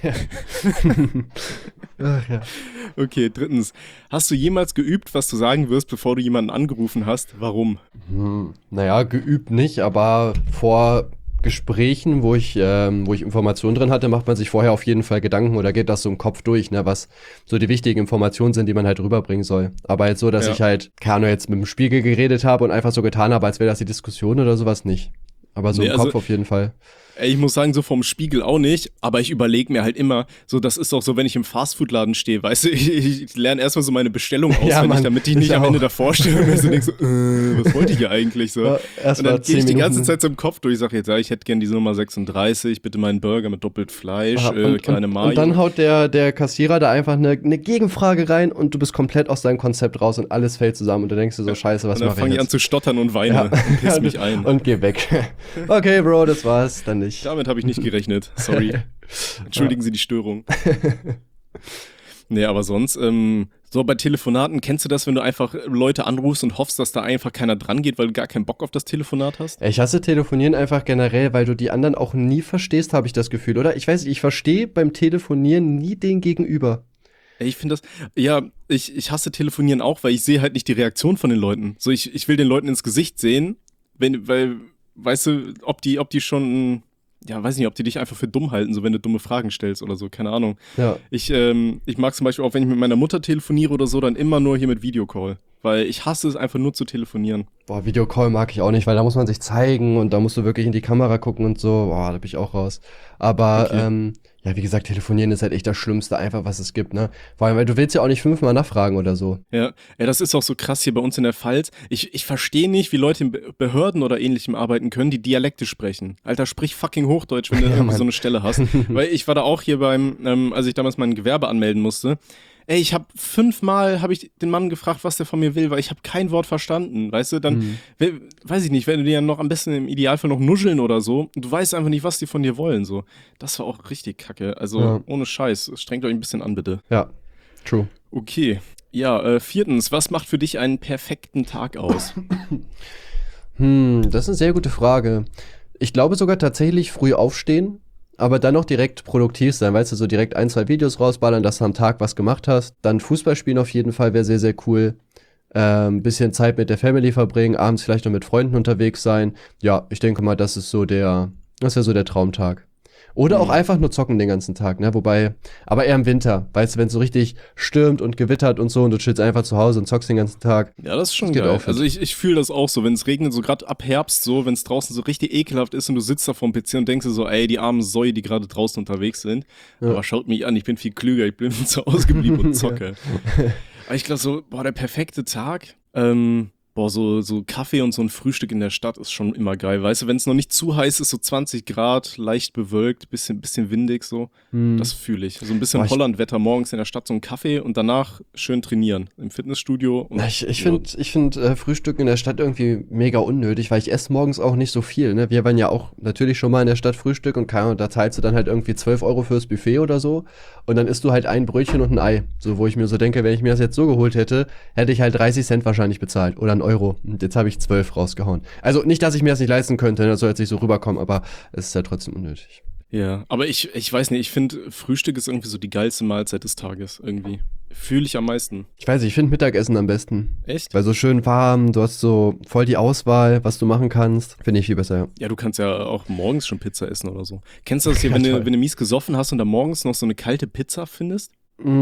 Ach ja. Okay, drittens. Hast du jemals geübt, was du sagen wirst, bevor du jemanden angerufen hast? Warum? Naja, geübt nicht, aber vor Gesprächen, wo ich Informationen drin hatte, macht man sich vorher auf jeden Fall Gedanken oder geht das so im Kopf durch, ne, was so die wichtigen Informationen sind, die man halt rüberbringen soll. Aber jetzt so, dass ich halt, keine Ahnung, jetzt mit dem Spiegel geredet habe und einfach so getan habe, als wäre das die Diskussion oder sowas, nicht. Aber so im Kopf auf jeden Fall. Ey, ich muss sagen, so vom Spiegel auch nicht, aber ich überlege mir halt immer, so das ist auch so, wenn ich im Fastfood-Laden stehe, weißt du, ich lerne erstmal so meine Bestellung auswendig, damit ich nicht am Ende davor stehe und mir so denke, was wollte ich hier eigentlich so? Ja, und dann gehe ich die ganze Zeit so im Kopf durch, ich sage jetzt, ja, ich hätte gern diese Nummer 36, bitte meinen Burger mit doppelt Fleisch, keine Mayo. Und dann haut der Kassierer da einfach eine Gegenfrage rein und du bist komplett aus deinem Konzept raus und alles fällt zusammen und du denkst dir so, scheiße, was mache ich jetzt? Dann fange ich an zu stottern und weine und piss mich ein. Und geh weg. Okay, Bro, das war's, dann nicht. Damit habe ich nicht gerechnet, sorry. Entschuldigen Sie die Störung. Nee, aber sonst, so bei Telefonaten, kennst du das, wenn du einfach Leute anrufst und hoffst, dass da einfach keiner dran geht, weil du gar keinen Bock auf das Telefonat hast? Ich hasse Telefonieren einfach generell, weil du die anderen auch nie verstehst, habe ich das Gefühl, oder? Ich weiß nicht, ich verstehe beim Telefonieren nie den Gegenüber. Ich finde das, ja, ich hasse Telefonieren auch, weil ich sehe halt nicht die Reaktion von den Leuten. So, ich will den Leuten ins Gesicht sehen, weil, weißt du, ob die schon, ja, weiß nicht, ob die dich einfach für dumm halten, so wenn du dumme Fragen stellst oder so, keine Ahnung. Ja. Ich mag zum Beispiel auch, wenn ich mit meiner Mutter telefoniere oder so, dann immer nur hier mit Videocall, weil ich hasse es einfach nur zu telefonieren. Boah, Videocall mag ich auch nicht, weil da muss man sich zeigen und da musst du wirklich in die Kamera gucken und so, boah, da bin ich auch raus. Aber, okay. Ja, wie gesagt, telefonieren ist halt echt das Schlimmste einfach, was es gibt, ne? Vor allem, weil du willst ja auch nicht 5-mal nachfragen oder so. Ja, das ist auch so krass hier bei uns in der Pfalz. Ich verstehe nicht, wie Leute in Behörden oder Ähnlichem arbeiten können, die Dialekte sprechen. Alter, sprich fucking Hochdeutsch, wenn du irgendwie so eine Stelle hast. Weil ich war da auch hier als ich damals mein Gewerbe anmelden musste. Ey, ich habe 5-mal den Mann gefragt, was der von mir will, weil ich habe kein Wort verstanden, weißt du, dann, weiß ich nicht, wenn du dir ja noch am besten im Idealfall noch nuscheln oder so, du weißt einfach nicht, was die von dir wollen, so. Das war auch richtig kacke, also ohne Scheiß, strengt euch ein bisschen an, bitte. Ja, true. Okay, ja, 4. Was macht für dich einen perfekten Tag aus? Das ist eine sehr gute Frage. Ich glaube sogar tatsächlich früh aufstehen, aber dann noch direkt produktiv sein, weißt du, so direkt 1-2 Videos rausballern, dass du am Tag was gemacht hast. Dann Fußball spielen auf jeden Fall wäre sehr, sehr cool. Bisschen Zeit mit der Family verbringen, abends vielleicht noch mit Freunden unterwegs sein. Ja, ich denke mal, das wäre so der Traumtag. Oder auch einfach nur zocken den ganzen Tag, ne? Wobei, aber eher im Winter, weißt du, wenn es so richtig stürmt und gewittert und so und du chillst einfach zu Hause und zockst den ganzen Tag. Ja, das ist schon geil. Also ich fühle das auch so, wenn es regnet, so gerade ab Herbst so, wenn es draußen so richtig ekelhaft ist und du sitzt da vorm PC und denkst dir so, ey, die armen Säue, die gerade draußen unterwegs sind. Ja. Aber schaut mich an, ich bin viel klüger, ich bin zu Hause geblieben und zocke. Aber ich glaube so, der perfekte Tag, so Kaffee und so ein Frühstück in der Stadt ist schon immer geil, weißt du, wenn es noch nicht zu heiß ist, so 20 Grad, leicht bewölkt, bisschen windig so, das fühle ich. So ein bisschen Hollandwetter morgens in der Stadt, so ein Kaffee und danach schön trainieren im Fitnessstudio. Und ich finde Frühstück in der Stadt irgendwie mega unnötig, weil ich esse morgens auch nicht so viel, ne? Wir waren ja auch natürlich schon mal in der Stadt Frühstück und da zahlst du dann halt irgendwie 12 Euro fürs Buffet oder so und dann isst du halt ein Brötchen und ein Ei, so wo ich mir so denke, wenn ich mir das jetzt so geholt hätte, hätte ich halt 30 Cent wahrscheinlich bezahlt oder einen Euro. Und jetzt habe ich 12 rausgehauen. Also nicht, dass ich mir das nicht leisten könnte, das soll jetzt nicht so rüberkommen, aber es ist ja trotzdem unnötig. Ja, aber ich weiß nicht, ich finde, Frühstück ist irgendwie so die geilste Mahlzeit des Tages irgendwie. Fühle ich am meisten. Ich weiß nicht, ich finde Mittagessen am besten. Echt? Weil so schön warm, du hast so voll die Auswahl, was du machen kannst. Finde ich viel besser, ja. Ja, du kannst ja auch morgens schon Pizza essen oder so. Kennst du das hier, wenn du mies gesoffen hast und dann morgens noch so eine kalte Pizza findest?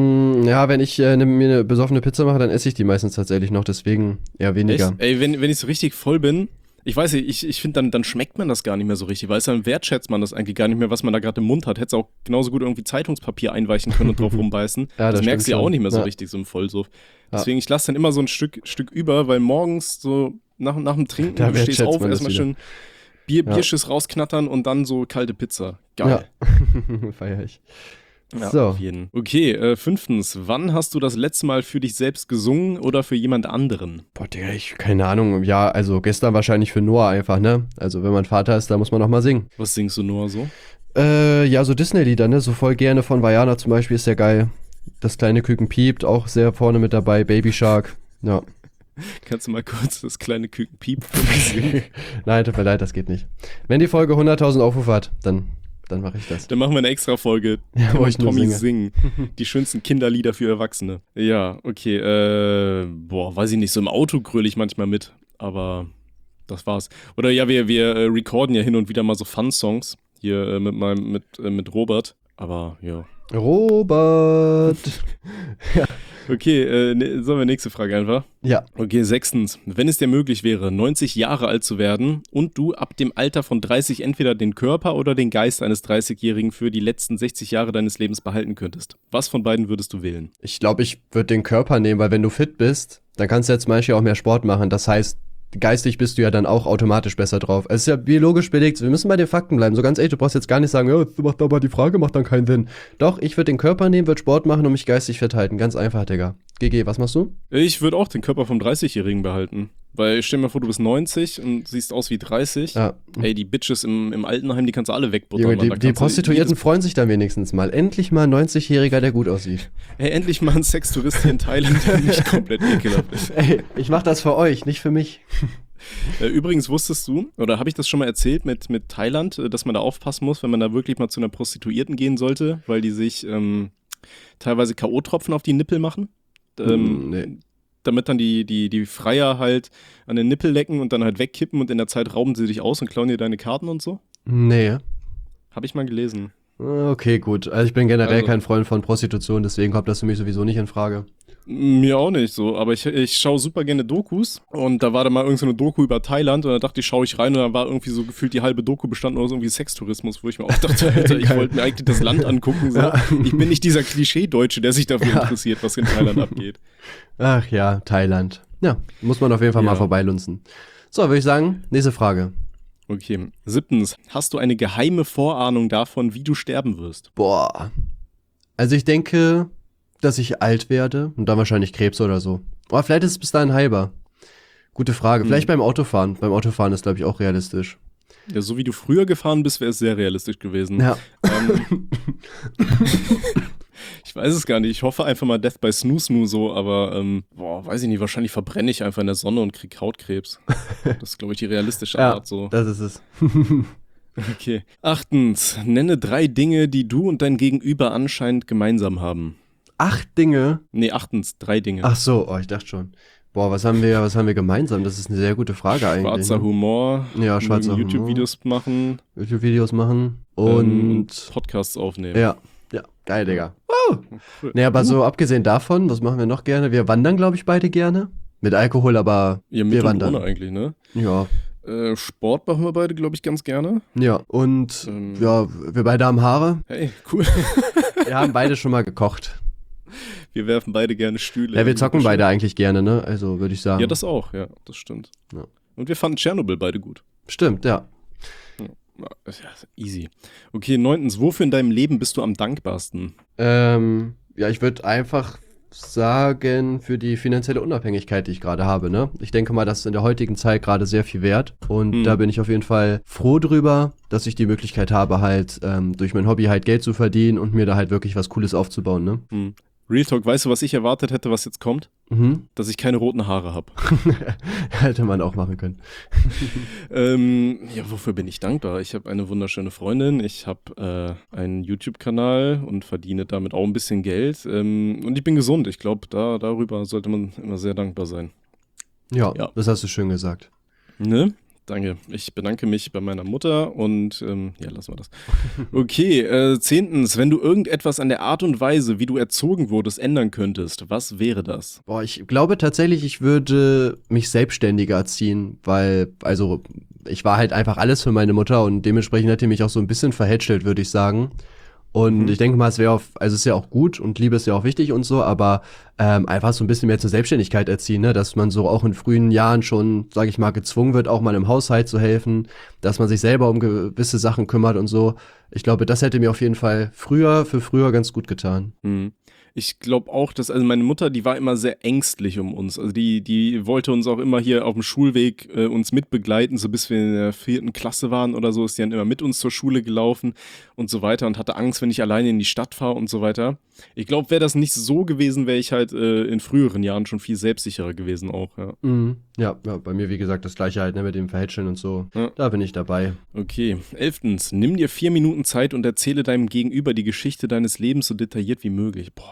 Ja, wenn ich mir eine besoffene Pizza mache, dann esse ich die meistens tatsächlich noch, deswegen eher weniger. Echt? Ey, wenn ich so richtig voll bin, ich weiß nicht, ich finde, dann schmeckt man das gar nicht mehr so richtig, weil dann wertschätzt man das eigentlich gar nicht mehr, was man da gerade im Mund hat. Hättest auch genauso gut irgendwie Zeitungspapier einweichen können und drauf rumbeißen. Ja, das merkst du ja auch nicht mehr so richtig, so im Vollsuff. Deswegen, ich lasse dann immer so ein Stück über, weil morgens so nach dem Trinken, du stehst auf, erstmal schön Bierschiss rausknattern und dann so kalte Pizza. Geil. Ja. Feier ich. Ja, so. Auf jeden. Okay, 5. Wann hast du das letzte Mal für dich selbst gesungen oder für jemand anderen? Boah, Digga, keine Ahnung. Ja, also gestern wahrscheinlich für Noah einfach, ne? Also wenn man Vater ist, da muss man auch mal singen. Was singst du, Noah, so? Ja, so Disney-Lieder, ne? So voll gerne von Vajana zum Beispiel ist ja geil. Das kleine Küken piept, auch sehr vorne mit dabei. Baby Shark, ja. Kannst du mal kurz das kleine Küken piept singen? Nein, tut mir leid, das geht nicht. Wenn die Folge 100.000 Aufrufe hat, dann mache ich das. Dann machen wir eine extra Folge, wo ich Tommy singen. Die schönsten Kinderlieder für Erwachsene. Ja, okay, weiß ich nicht, so im Auto gröle ich manchmal mit, aber das war's. Oder ja, wir recorden ja hin und wieder mal so Fun-Songs hier mit Robert. Aber ja. Robert. Okay, sollen wir nächste Frage einfach? Ja. Okay, 6. Wenn es dir möglich wäre, 90 Jahre alt zu werden und du ab dem Alter von 30 entweder den Körper oder den Geist eines 30-Jährigen für die letzten 60 Jahre deines Lebens behalten könntest, was von beiden würdest du wählen? Ich glaube, ich würde den Körper nehmen, weil wenn du fit bist, dann kannst du ja zum Beispiel auch mehr Sport machen. Das heißt, geistig bist du ja dann auch automatisch besser drauf. Es ist ja biologisch belegt. Wir müssen bei den Fakten bleiben. So ganz ehrlich, du brauchst jetzt gar nicht sagen, ja, macht aber die Frage macht dann keinen Sinn. Doch, ich würde den Körper nehmen, würde Sport machen und mich geistig fit halten. Ganz einfach, Digga. GG, was machst du? Ich würde auch den Körper vom 30-Jährigen behalten. Weil stell dir mal vor, du bist 90 und siehst aus wie 30. Ja. Ey, die Bitches im Altenheim, die kannst du alle wegbuttern. Junge, die Prostituierten freuen sich dann wenigstens mal. Endlich mal ein 90-Jähriger, der gut aussieht. Ey, endlich mal ein Sextourist hier in Thailand, der nicht komplett ekelhaft ist. Ey, ich mach das für euch, nicht für mich. Übrigens wusstest du, oder habe ich das schon mal erzählt mit Thailand, dass man da aufpassen muss, wenn man da wirklich mal zu einer Prostituierten gehen sollte, weil die sich teilweise K.O.-Tropfen auf die Nippel machen? Nee. Damit dann die Freier halt an den Nippel lecken und dann halt wegkippen und in der Zeit rauben sie dich aus und klauen dir deine Karten und so? Nee. Habe ich mal gelesen. Okay, gut. Also ich bin generell kein Freund von Prostitution, deswegen kommt das für mich sowieso nicht in Frage. Mir auch nicht so, aber ich schaue super gerne Dokus und da war da mal irgend so eine Doku über Thailand und da dachte ich, schaue ich rein und dann war irgendwie so gefühlt die halbe Doku bestanden aus irgendwie Sextourismus, wo ich mir auch dachte, Alter, ich wollte mir eigentlich das Land angucken, so. Ja. Ich bin nicht dieser Klischee-Deutsche, der sich dafür interessiert, was in Thailand abgeht. Ach ja, Thailand. Ja, muss man auf jeden Fall mal vorbeilunzen. So, würde ich sagen, nächste Frage. Okay, 7. Hast du eine geheime Vorahnung davon, wie du sterben wirst? Boah. Also ich denke, dass ich alt werde und dann wahrscheinlich Krebs oder so. Aber vielleicht ist es bis dahin heilbar. Gute Frage. Vielleicht beim Autofahren. Beim Autofahren ist, glaube ich, auch realistisch. Ja, so wie du früher gefahren bist, wäre es sehr realistisch gewesen. Ja. Ich weiß es gar nicht. Ich hoffe einfach mal Death by Snoo so, aber weiß ich nicht. Wahrscheinlich verbrenne ich einfach in der Sonne und krieg Hautkrebs. Das ist, glaube ich, die realistische Art so. Das ist es. Okay. 8. Nenne 3 Dinge, die du und dein Gegenüber anscheinend gemeinsam haben. 8 Dinge? Nee, 8. 3 Dinge. Ach so, ich dachte schon. Boah, was haben wir gemeinsam? Das ist eine sehr gute Frage eigentlich. Schwarzer Humor. Ja, schwarzer Humor. YouTube-Videos machen. YouTube-Videos machen. Und Podcasts aufnehmen. Ja, geil, Digga. Cool. Nee, aber so abgesehen davon, was machen wir noch gerne? Wir wandern, glaube ich, beide gerne. Mit Alkohol, aber ja, mit wir und wandern. Ohne eigentlich, ne? Ja. Sport machen wir beide, glaube ich, ganz gerne. Ja, und wir beide haben Haare. Hey, cool. Wir haben beide schon mal gekocht. Wir werfen beide gerne Stühle. Ja, wir zocken beide eigentlich gerne, ne? Also würde ich sagen. Ja, das auch, ja, das stimmt. Ja. Und wir fanden Tschernobyl beide gut. Stimmt, ja. Ja, easy. Okay, 9. Wofür in deinem Leben bist du am dankbarsten? Ja, ich würde einfach sagen, für die finanzielle Unabhängigkeit, die ich gerade habe, ne? Ich denke mal, das ist in der heutigen Zeit gerade sehr viel wert. Und da bin ich auf jeden Fall froh drüber, dass ich die Möglichkeit habe, halt durch mein Hobby halt Geld zu verdienen und mir da halt wirklich was Cooles aufzubauen, ne? Real Talk, weißt du, was ich erwartet hätte, was jetzt kommt? Dass ich keine roten Haare habe. Hätte man auch machen können. Ja, wofür bin ich dankbar? Ich habe eine wunderschöne Freundin, ich habe einen YouTube-Kanal und verdiene damit auch ein bisschen Geld. Und ich bin gesund. Ich glaube, darüber sollte man immer sehr dankbar sein. Ja, das hast du schön gesagt. Ne? Danke. Ich bedanke mich bei meiner Mutter und ja, lassen wir das. Okay, 10. Wenn du irgendetwas an der Art und Weise, wie du erzogen wurdest, ändern könntest, was wäre das? Boah, ich glaube tatsächlich, ich würde mich selbstständiger erziehen, weil, also, ich war halt einfach alles für meine Mutter und dementsprechend hat die mich auch so ein bisschen verhätschelt, würde ich sagen. Und ich denke mal, es ist ja auch gut und Liebe ist ja auch wichtig und so, aber einfach so ein bisschen mehr zur Selbstständigkeit erziehen, ne? Dass man so auch in frühen Jahren schon, sage ich mal, gezwungen wird, auch mal im Haushalt zu helfen, dass man sich selber um gewisse Sachen kümmert und so. Ich glaube, das hätte mir auf jeden Fall früher ganz gut getan. Ich glaube auch, dass, also meine Mutter, die war immer sehr ängstlich um uns. Also die wollte uns auch immer hier auf dem Schulweg uns mitbegleiten, so bis wir in der 4. Klasse waren oder so, ist die dann immer mit uns zur Schule gelaufen und so weiter und hatte Angst, wenn ich alleine in die Stadt fahre und so weiter. Ich glaube, wäre das nicht so gewesen, wäre ich halt in früheren Jahren schon viel selbstsicherer gewesen auch, ja. Ja, bei mir, wie gesagt, das Gleiche halt, ne, mit dem Verhätscheln und so. Ja. Da bin ich dabei. Okay, 11. Nimm dir 4 Minuten Zeit und erzähle deinem Gegenüber die Geschichte deines Lebens so detailliert wie möglich. Boah,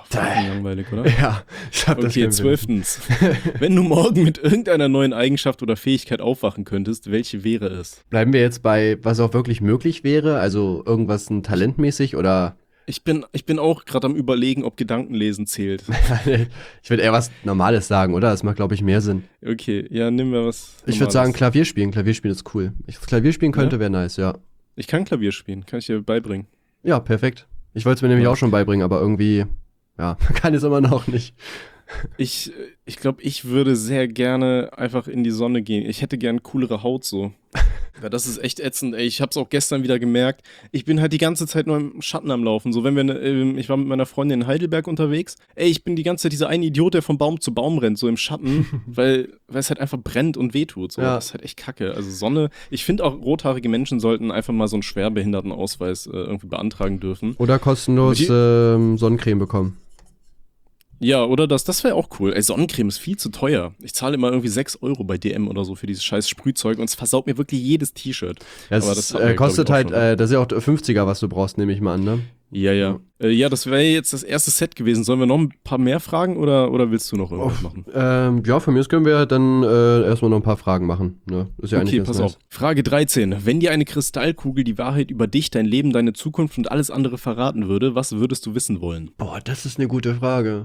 Langweilig, oder? Ja, ich hab das Okay, 12. Wenn du morgen mit irgendeiner neuen Eigenschaft oder Fähigkeit aufwachen könntest, welche wäre es? Bleiben wir jetzt bei, was auch wirklich möglich wäre, also irgendwas ein talentmäßig oder Ich bin auch gerade am Überlegen, ob Gedankenlesen zählt. ich würde eher was Normales sagen, oder? Das macht, glaube ich, mehr Sinn. Okay, ja, nehmen wir was. Ich würde sagen Normales. Klavier spielen. Klavier spielen ist cool. Ich Klavier spielen könnte, Ja? wäre nice, ja. Ich kann Klavier spielen, kann ich dir beibringen. Ja, perfekt. Ich wollte es mir nämlich Ja. auch schon beibringen, aber irgendwie, ja, kann es immer noch nicht. Ich glaube, ich würde sehr gerne einfach in die Sonne gehen. Ich hätte gern coolere Haut so. Ja, das ist echt ätzend, ey. Ich hab's auch gestern wieder gemerkt. Ich bin halt die ganze Zeit nur im Schatten am Laufen. So, wenn ich war mit meiner Freundin in Heidelberg unterwegs. Ey, ich bin die ganze Zeit dieser eine Idiot, der von Baum zu Baum rennt, so im Schatten, weil es halt einfach brennt und wehtut. So. Ja. Das ist halt echt kacke. Also Sonne, ich finde auch, rothaarige Menschen sollten einfach mal so einen Schwerbehindertenausweis irgendwie beantragen dürfen. Oder kostenlos Die- Sonnencreme bekommen. Ja, oder das wäre auch cool. Ey, Sonnencreme ist viel zu teuer. Ich zahle immer irgendwie 6 Euro bei DM oder so für dieses scheiß Sprühzeug und es versaut mir wirklich jedes T-Shirt. Das, Aber das hatten wir, kostet glaub ich, halt, auch schon. das ist ja auch 50er, was du brauchst, nehme ich mal an, ne? Ja. Ja, das wäre jetzt das erste Set gewesen. Sollen wir noch ein paar mehr fragen oder willst du noch irgendwas machen? Ja, von mir aus können wir dann erstmal noch ein paar Fragen machen. Ne? Ist ja eigentlich Okay, ganz pass nice. auf. Frage 13. Wenn dir eine Kristallkugel die Wahrheit über dich, dein Leben, deine Zukunft und alles andere verraten würde, was würdest du wissen wollen? Boah, das ist eine gute Frage.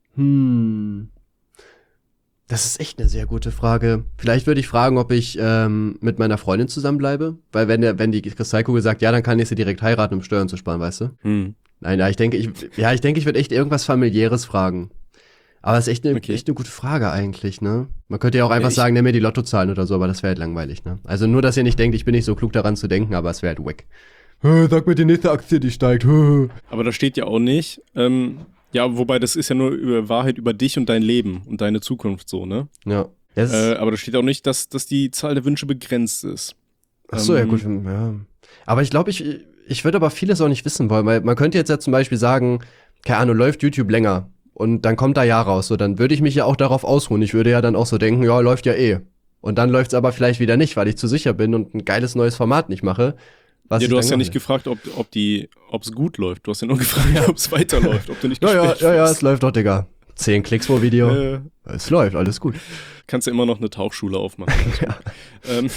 Das ist echt eine sehr gute Frage. Vielleicht würde ich fragen, ob ich mit meiner Freundin zusammenbleibe. Weil wenn die Kristallkugel sagt, ja, dann kann ich sie direkt heiraten, um Steuern zu sparen, weißt du? Nein, ja, ich denke, ich würde echt irgendwas Familiäres fragen. Aber das ist echt Okay. eine gute Frage eigentlich, ne? Man könnte ja auch einfach ich- sagen, nimm mir die Lottozahlen oder so, aber das wäre halt langweilig, ne? Also nur, dass ihr nicht denkt, ich bin nicht so klug daran zu denken, aber es wäre halt wack. Sag mir die nächste Aktie, die steigt. Aber da steht ja auch nicht. Ja, wobei das ist ja nur über Wahrheit über dich und dein Leben und deine Zukunft so, ne? Ja. Das Aber da steht auch nicht, dass die Zahl der Wünsche begrenzt ist. Ach so, ja gut, ja. Aber ich glaube, ich würde aber vieles auch nicht wissen wollen, weil man könnte jetzt ja zum Beispiel sagen, keine Ahnung, läuft YouTube länger und dann kommt da ja raus, so dann würde ich mich ja auch darauf ausruhen. Ich würde ja dann auch so denken, ja, läuft ja eh. Und dann läuft's aber vielleicht wieder nicht, weil ich zu sicher bin und ein geiles neues Format nicht mache. Was Ja, ich du hast dann ja nicht mache. gefragt, ob es gut läuft. Du hast ja nur gefragt, ob es weiterläuft, ob du nicht Ja, gesperrt es wirst. läuft doch, Digga. 10 Klicks pro Video. Es läuft, alles gut. Kannst ja immer noch eine Tauchschule aufmachen. ähm,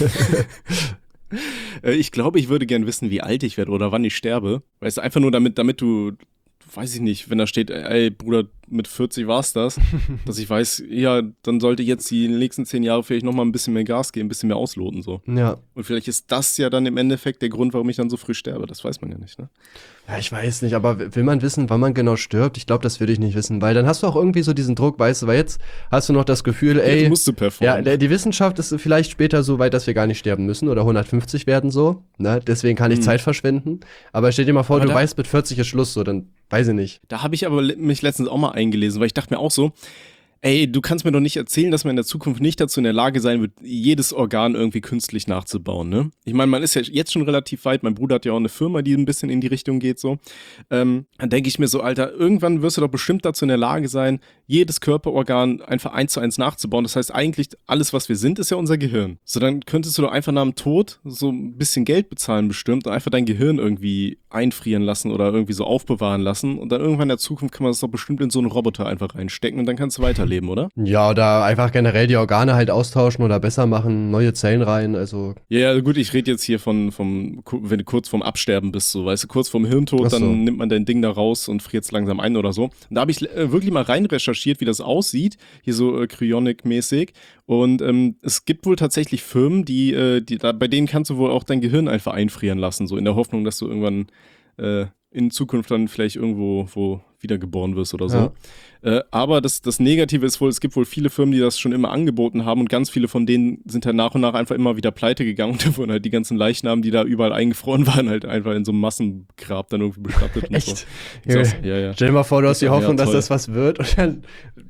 ich glaube, ich würde gern wissen, wie alt ich werde oder wann ich sterbe. Weißt du, einfach nur damit du, weiß ich nicht, wenn da steht, ey Bruder, mit 40 war's das, dass ich weiß, ja, dann sollte jetzt die nächsten 10 Jahre vielleicht nochmal ein bisschen mehr Gas geben, ein bisschen mehr ausloten so. Ja. Und vielleicht ist das ja dann im Endeffekt der Grund, warum ich dann so früh sterbe. Das weiß man ja nicht, ne? Ja, ich weiß nicht, aber will man wissen, wann man genau stirbt? Ich glaube, das würde ich nicht wissen, weil dann hast du auch irgendwie so diesen Druck, weißt du, weil jetzt hast du noch das Gefühl, ey, Jetzt musst du performen. ja, die Wissenschaft ist vielleicht später so weit, dass wir gar nicht sterben müssen oder 150 werden so, ne? Deswegen kann ich Zeit verschwenden. Aber stell dir mal vor, Aber du da- weißt, mit 40 ist Schluss, so, dann weiß ich nicht. Da habe ich aber mich letztens auch mal eingelesen, weil ich dachte mir auch so, ey, du kannst mir doch nicht erzählen, dass man in der Zukunft nicht dazu in der Lage sein wird, jedes Organ irgendwie künstlich nachzubauen, ne? Ich meine, man ist ja jetzt schon relativ weit, mein Bruder hat ja auch eine Firma, die ein bisschen in die Richtung geht, so. Dann denke ich mir so, Alter, irgendwann wirst du doch bestimmt dazu in der Lage sein, jedes Körperorgan einfach 1:1 nachzubauen. Das heißt, eigentlich alles, was wir sind, ist ja unser Gehirn. So, dann könntest du doch einfach nach dem Tod so ein bisschen Geld bezahlen bestimmt und einfach dein Gehirn irgendwie einfrieren lassen oder irgendwie so aufbewahren lassen und dann irgendwann in der Zukunft kann man das doch bestimmt in so einen Roboter einfach reinstecken und dann kannst du weiterleben, oder? Ja, oder einfach generell die Organe halt austauschen oder besser machen, neue Zellen rein, also. Ja, gut, ich rede jetzt hier wenn du kurz vorm Absterben bist, so, weißt du, kurz vorm Hirntod, Ach so. dann nimmt man dein Ding da raus und friert es langsam ein oder so. Und da habe ich wirklich mal rein recherchiert, wie das aussieht, hier so Cryonic-mäßig. Und es gibt wohl tatsächlich Firmen, bei denen kannst du wohl auch dein Gehirn einfach einfrieren lassen, so in der Hoffnung, dass du irgendwann in Zukunft dann vielleicht irgendwo wiedergeboren wirst oder so. Aber das Negative ist wohl, es gibt wohl viele Firmen, die das schon immer angeboten haben und ganz viele von denen sind halt nach und nach einfach immer wieder pleite gegangen und da wurden halt die ganzen Leichnamen, die da überall eingefroren waren, halt einfach in so einem Massengrab dann irgendwie bestattet. Und Echt? so. Ich sag's, ja. Stell dir mal vor, du hast die Ja, Hoffnung, dass toll. das was wird und dann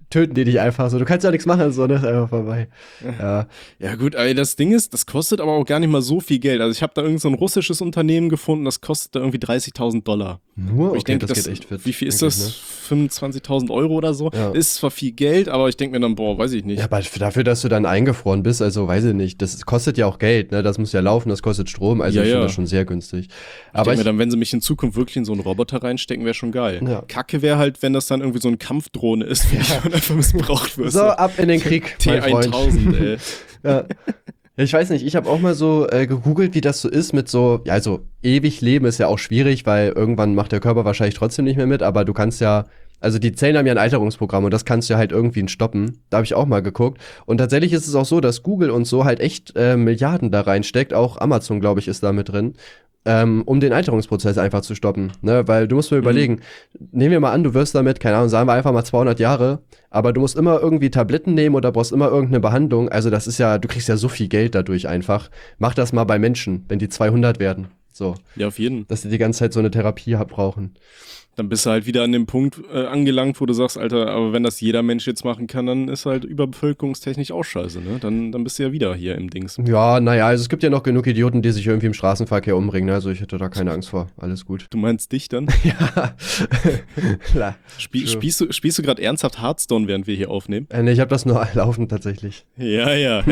töten die dich einfach so. Du kannst ja nichts machen, so, ne? Ist einfach vorbei. Ja. Ja gut, aber das Ding ist, das kostet aber auch gar nicht mal so viel Geld. Also ich habe da irgend so ein russisches Unternehmen gefunden, das kostet da irgendwie $30.000. Nur? Und ich Okay, denke, das geht echt fit. wie viel ist eigentlich, das? ne? 25.000 Euro oder so? Ja. Ist zwar viel Geld, aber ich denke mir dann, boah, weiß ich nicht. Ja, aber dafür, dass du dann eingefroren bist, also weiß ich nicht, das kostet ja auch Geld, ne? Das muss ja laufen, das kostet Strom, also Ja, ich finde ja. das schon sehr günstig. Ich Aber denke mir dann, wenn sie mich in Zukunft wirklich in so einen Roboter reinstecken, wäre schon geil. Ja. Kacke wäre halt, wenn das dann irgendwie so eine Kampfdrohne ist, die dann einfach missbraucht wird. so, ab in den Krieg, mein Freund. T1000, ey. Ja. Ja, ich weiß nicht, ich habe auch mal so gegoogelt, wie das so ist mit so, ja, also ewig leben ist ja auch schwierig, weil irgendwann macht der Körper wahrscheinlich trotzdem nicht mehr mit, aber du kannst ja, also die Zellen haben ja ein Alterungsprogramm und das kannst du ja halt irgendwie stoppen. Da habe ich auch mal geguckt. Und tatsächlich ist es auch so, dass Google und so halt echt Milliarden da reinsteckt, auch Amazon, glaube ich, ist da mit drin. Um den Alterungsprozess einfach zu stoppen, ne, weil du musst mir überlegen, nehmen wir mal an, du wirst damit, keine Ahnung, sagen wir einfach mal 200 Jahre, aber du musst immer irgendwie Tabletten nehmen oder brauchst immer irgendeine Behandlung, also das ist ja, du kriegst ja so viel Geld dadurch einfach. Mach das mal bei Menschen, wenn die 200 werden, so, Ja, auf jeden. dass die die ganze Zeit so eine Therapie brauchen. Dann bist du halt wieder an dem Punkt angelangt, wo du sagst, Alter, aber wenn das jeder Mensch jetzt machen kann, dann ist halt überbevölkerungstechnisch auch scheiße, ne? Dann bist du ja wieder hier im Dings. Ja, naja, also es gibt ja noch genug Idioten, die sich irgendwie im Straßenverkehr umbringen, ne? Also ich hätte da keine Angst vor, alles gut. Du meinst dich dann? Ja, klar. Spielst du gerade ernsthaft Hearthstone, während wir hier aufnehmen? Nee, ich habe das nur laufen tatsächlich. Ja, ja.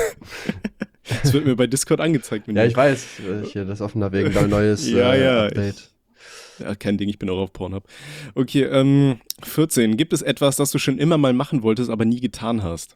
Das wird mir bei Discord angezeigt. Ja, ich weiß, hier das offener wegen dein neues Ja, Update. Ja, kein Ding, ich bin auch auf Pornhub. Okay, 14. Gibt es etwas, das du schon immer mal machen wolltest, aber nie getan hast?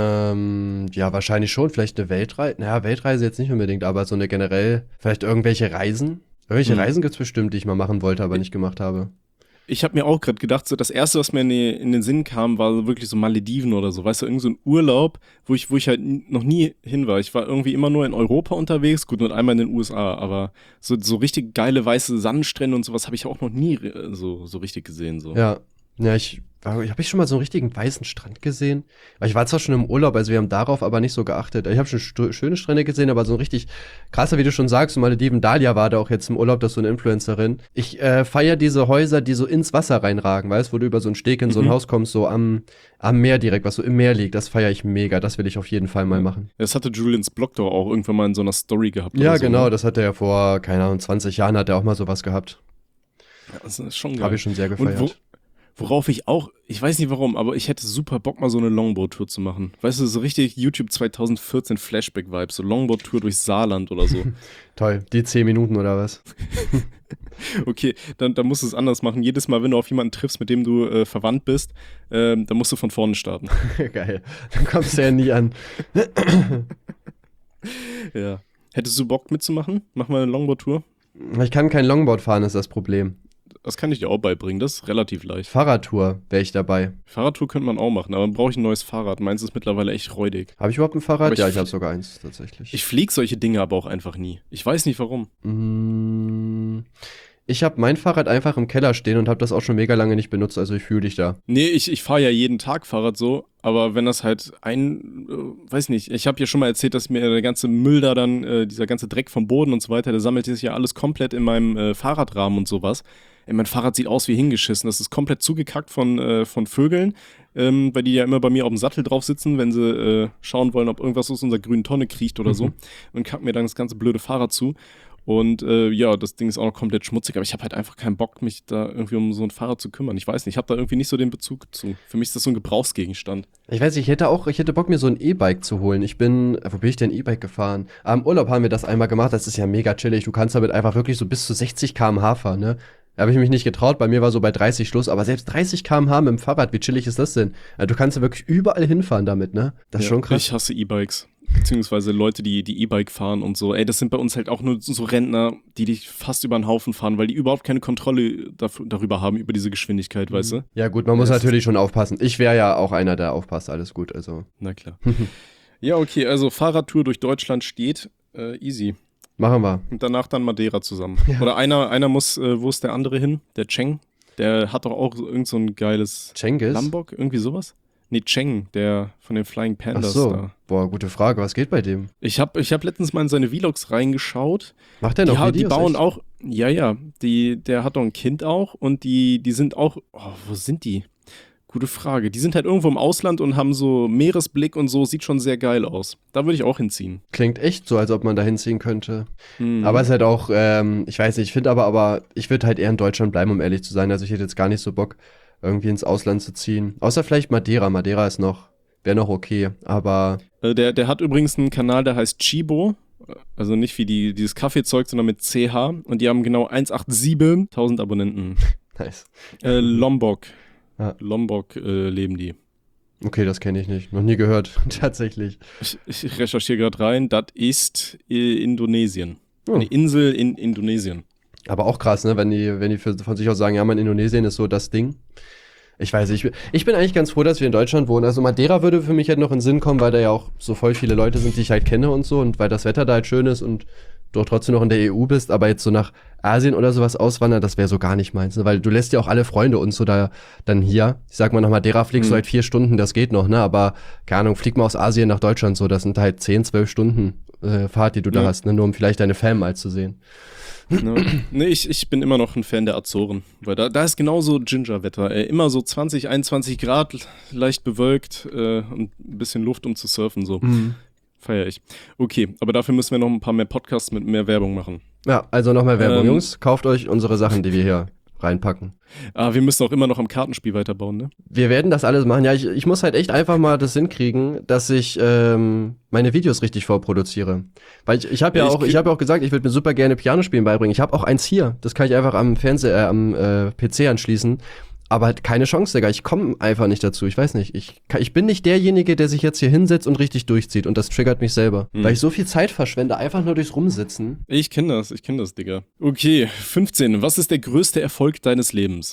Ja, wahrscheinlich schon. Vielleicht eine Weltreise. Naja, Weltreise jetzt nicht unbedingt, aber so eine generell, vielleicht irgendwelche Reisen. Irgendwelche Reisen gibt's bestimmt, die ich mal machen wollte, aber nicht gemacht habe. Ich habe mir auch gerade gedacht, so das Erste, was mir in den Sinn kam, war so wirklich so Malediven oder so. Weißt du, irgend so ein Urlaub, wo ich halt noch nie hin war. Ich war irgendwie immer nur in Europa unterwegs, gut, und einmal in den USA, aber so richtig geile weiße Sandstrände und sowas habe ich auch noch nie so richtig gesehen. So. Ja, habe ich schon mal so einen richtigen weißen Strand gesehen? Weil ich war zwar schon im Urlaub, also wir haben darauf aber nicht so geachtet. Ich habe schon schöne Strände gesehen, aber so ein richtig krasser, wie du schon sagst, so Malediven, Dalia war da auch jetzt im Urlaub, das ist so eine Influencerin. Ich feiere diese Häuser, die so ins Wasser reinragen, weißt, wo du über so einen Steg in so ein Haus kommst, so am Meer direkt, was so im Meer liegt. Das feiere ich mega, das will ich auf jeden Fall mal machen. Das hatte Julians Blog doch auch irgendwann mal in so einer Story gehabt. Ja, oder so, genau, ne? das hat er ja vor, keine Ahnung, 20 Jahren hat er auch mal sowas gehabt. Ja, das ist schon geil. Habe ich schon sehr gefeiert. Worauf ich auch, ich weiß nicht warum, aber ich hätte super Bock, mal so eine Longboard-Tour zu machen. Weißt du, so richtig YouTube 2014 Flashback-Vibes, so Longboard-Tour durch Saarland oder so. Toll, die 10 Minuten oder was? Okay, dann musst du es anders machen. Jedes Mal, wenn du auf jemanden triffst, mit dem du verwandt bist, dann musst du von vorne starten. Geil, dann kommst du ja nie an. Ja. Hättest du Bock mitzumachen? Mach mal eine Longboard-Tour. Ich kann kein Longboard fahren, ist das Problem. Das kann ich dir auch beibringen, das ist relativ leicht. Fahrradtour wäre ich dabei. Fahrradtour könnte man auch machen, aber dann brauche ich ein neues Fahrrad. Meins ist mittlerweile echt räudig. Habe ich überhaupt ein Fahrrad? Aber Ja, ich habe sogar eins, tatsächlich. Ich fliege solche Dinge aber auch einfach nie. Ich weiß nicht warum. Ich habe mein Fahrrad einfach im Keller stehen und habe das auch schon mega lange nicht benutzt, also ich fühle dich da. Nee, ich fahre ja jeden Tag Fahrrad so, aber wenn das halt weiß nicht, ich habe ja schon mal erzählt, dass mir der ganze Müll da dann, dieser ganze Dreck vom Boden und so weiter, der sammelt sich ja alles komplett in meinem Fahrradrahmen und sowas. Mein Fahrrad sieht aus wie hingeschissen, das ist komplett zugekackt von Vögeln, weil die ja immer bei mir auf dem Sattel drauf sitzen, wenn sie schauen wollen, ob irgendwas aus unserer grünen Tonne kriecht oder so, und kacken mir dann das ganze blöde Fahrrad zu. Und ja, das Ding ist auch noch komplett schmutzig, aber ich habe halt einfach keinen Bock, mich da irgendwie um so ein Fahrrad zu kümmern. Ich weiß nicht, ich habe da irgendwie nicht so den Bezug zu. Für mich ist das so ein Gebrauchsgegenstand. Ich weiß, ich hätte Bock, mir so ein E-Bike zu holen. Wo bin ich denn E-Bike gefahren? Im Urlaub haben wir das einmal gemacht, das ist ja mega chillig. Du kannst damit einfach wirklich so bis zu 60 km/h fahren, ne? Da habe ich mich nicht getraut, bei mir war so bei 30 Schluss, aber selbst 30 km/h mit dem Fahrrad, wie chillig ist das denn? Du kannst ja wirklich überall hinfahren damit, ne? Das ist schon krass. Ich hasse E-Bikes. Beziehungsweise Leute, die E-Bike fahren und so. Ey, das sind bei uns halt auch nur so Rentner, die dich fast über den Haufen fahren, weil die überhaupt keine Kontrolle darüber haben, über diese Geschwindigkeit, weißt du? Ja gut, man muss natürlich schon aufpassen. Ich wäre ja auch einer, der aufpasst, alles gut, also. Na klar. Ja, okay, also Fahrradtour durch Deutschland steht, easy. Machen wir. Und danach dann Madeira zusammen. Ja. Oder einer muss, wo ist der andere hin? Der Cheng? Der hat doch auch irgend so ein geiles Cengiz? Lombok, irgendwie sowas? Nee, Cheng, der von den Flying Ach Pandas so. da. Boah, gute Frage, was geht bei dem? Ich hab letztens mal in seine Vlogs reingeschaut. Macht der noch Die Videos? bauen echt? auch, ja, der hat doch ein Kind auch und die sind auch, wo sind die? Gute Frage. Die sind halt irgendwo im Ausland und haben so Meeresblick und so, sieht schon sehr geil aus. Da würde ich auch hinziehen. Klingt echt so, als ob man da hinziehen könnte. Mhm. Aber es ist halt auch, ich weiß nicht, ich finde aber ich würde halt eher in Deutschland bleiben, um ehrlich zu sein. Also ich hätte jetzt gar nicht so Bock, irgendwie ins Ausland zu ziehen. Außer vielleicht Madeira. Madeira wäre noch okay, aber... Der hat übrigens einen Kanal, der heißt Chibo. Also nicht wie dieses Kaffeezeug, sondern mit CH. Und die haben genau 187.000 Abonnenten. Nice. Lombok. Ja. Lombok leben die. Okay, das kenne ich nicht. Noch nie gehört, tatsächlich. Ich recherchiere gerade rein. Das ist Indonesien. Oh. Eine Insel in Indonesien. Aber auch krass, ne? Wenn die von sich aus sagen, ja, man, Indonesien ist so das Ding. Ich weiß nicht, ich bin eigentlich ganz froh, dass wir in Deutschland wohnen. Also Madeira würde für mich halt noch in den Sinn kommen, weil da ja auch so voll viele Leute sind, die ich halt kenne und so und weil das Wetter da halt schön ist und du auch trotzdem noch in der EU bist, aber jetzt so nach Asien oder sowas auswandern, das wäre so gar nicht meins, ne? Weil du lässt ja auch alle Freunde und so da dann hier. Ich sag mal, nach Madeira fliegst du halt 4 Stunden, das geht noch, ne? Aber, keine Ahnung, flieg mal aus Asien nach Deutschland so, das sind halt 10, 12 Stunden Fahrt, die du da hast, ne? Nur um vielleicht deine Fam mal zu sehen. Ne, ich bin immer noch ein Fan der Azoren, weil da ist genauso Ginger-Wetter. Immer so 20, 21 Grad, leicht bewölkt und ein bisschen Luft, um zu surfen, so. Feier ich. Okay, aber dafür müssen wir noch ein paar mehr Podcasts mit mehr Werbung machen. Ja, also noch mehr Werbung. Jungs, kauft euch unsere Sachen, die wir hier reinpacken. Wir müssen auch immer noch am Kartenspiel weiterbauen, ne? Wir werden das alles machen. Ja, ich muss halt echt einfach mal das hinkriegen, dass ich meine Videos richtig vorproduziere. Weil ich habe ja auch gesagt, ich würde mir super gerne Pianospielen beibringen. Ich habe auch eins hier. Das kann ich einfach am PC anschließen. Aber halt keine Chance, Digga. Ich komme einfach nicht dazu. Ich weiß nicht. Ich bin nicht derjenige, der sich jetzt hier hinsetzt und richtig durchzieht. Und das triggert mich selber. Weil ich so viel Zeit verschwende, einfach nur durchs Rumsitzen. Ich kenn das, Digga. Okay, 15. Was ist der größte Erfolg deines Lebens?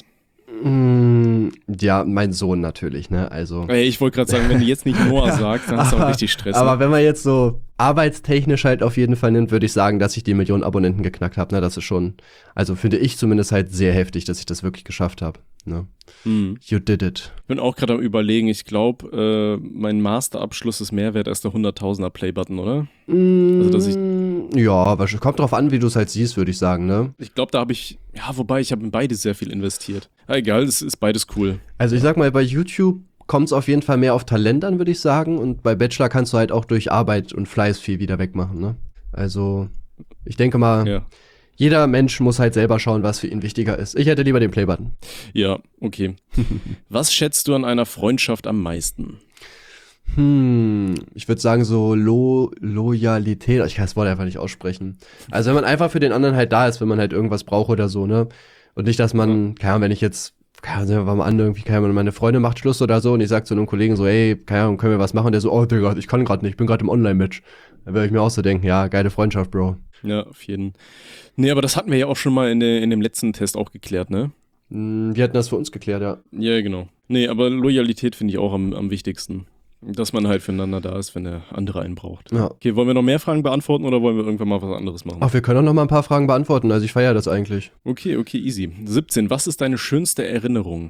Ja, mein Sohn natürlich, ne? Also. Ich wollte gerade sagen, wenn du jetzt nicht Noah sagst, dann hast du auch richtig Stress. Aber wenn man jetzt so arbeitstechnisch halt auf jeden Fall nimmt, würde ich sagen, dass ich die Million Abonnenten geknackt habe. Ne? Das ist schon, also finde ich zumindest halt sehr heftig, dass ich das wirklich geschafft habe. Ne? You did it. Ich bin auch gerade am Überlegen, ich glaube, mein Masterabschluss ist mehr wert als der 100.000er Playbutton, oder? Also, dass ich ja, aber kommt drauf an, wie du es halt siehst, würde ich sagen, ne? Ich glaube, da habe ich in beides sehr viel investiert. Egal, es ist beides cool. Also ich sag mal, bei YouTube kommt es auf jeden Fall mehr auf Talent an, würde ich sagen. Und bei Bachelor kannst du halt auch durch Arbeit und Fleiß viel wieder wegmachen, ne? Also, ich denke mal, jeder Mensch muss halt selber schauen, was für ihn wichtiger ist. Ich hätte lieber den Playbutton. Ja, okay. Was schätzt du an einer Freundschaft am meisten? Ich würde sagen so Loyalität. Ich kann das Wort einfach nicht aussprechen. Also wenn man einfach für den anderen halt da ist, wenn man halt irgendwas braucht oder so, ne? Und nicht, dass man, keine Ahnung, wenn ich jetzt, keine Ahnung, irgendwie, keine Ahnung, meine Freundin macht Schluss oder so und ich sag zu einem Kollegen so, ey, keine Ahnung, können wir was machen? Und der so, oh Digga, ich kann gerade nicht, ich bin gerade im Online-Match. Da würde ich mir auch so denken, ja, geile Freundschaft, Bro. Ja, auf jeden. Nee, aber das hatten wir ja auch schon mal in dem letzten Test auch geklärt, ne? Wir hatten das für uns geklärt, ja. Ja, genau. Nee, aber Loyalität finde ich auch am wichtigsten. Dass man halt füreinander da ist, wenn der andere einen braucht. Ja. Okay, wollen wir noch mehr Fragen beantworten oder wollen wir irgendwann mal was anderes machen? Ach, wir können auch noch mal ein paar Fragen beantworten. Also ich feiere das eigentlich. Okay, easy. 17. Was ist deine schönste Erinnerung?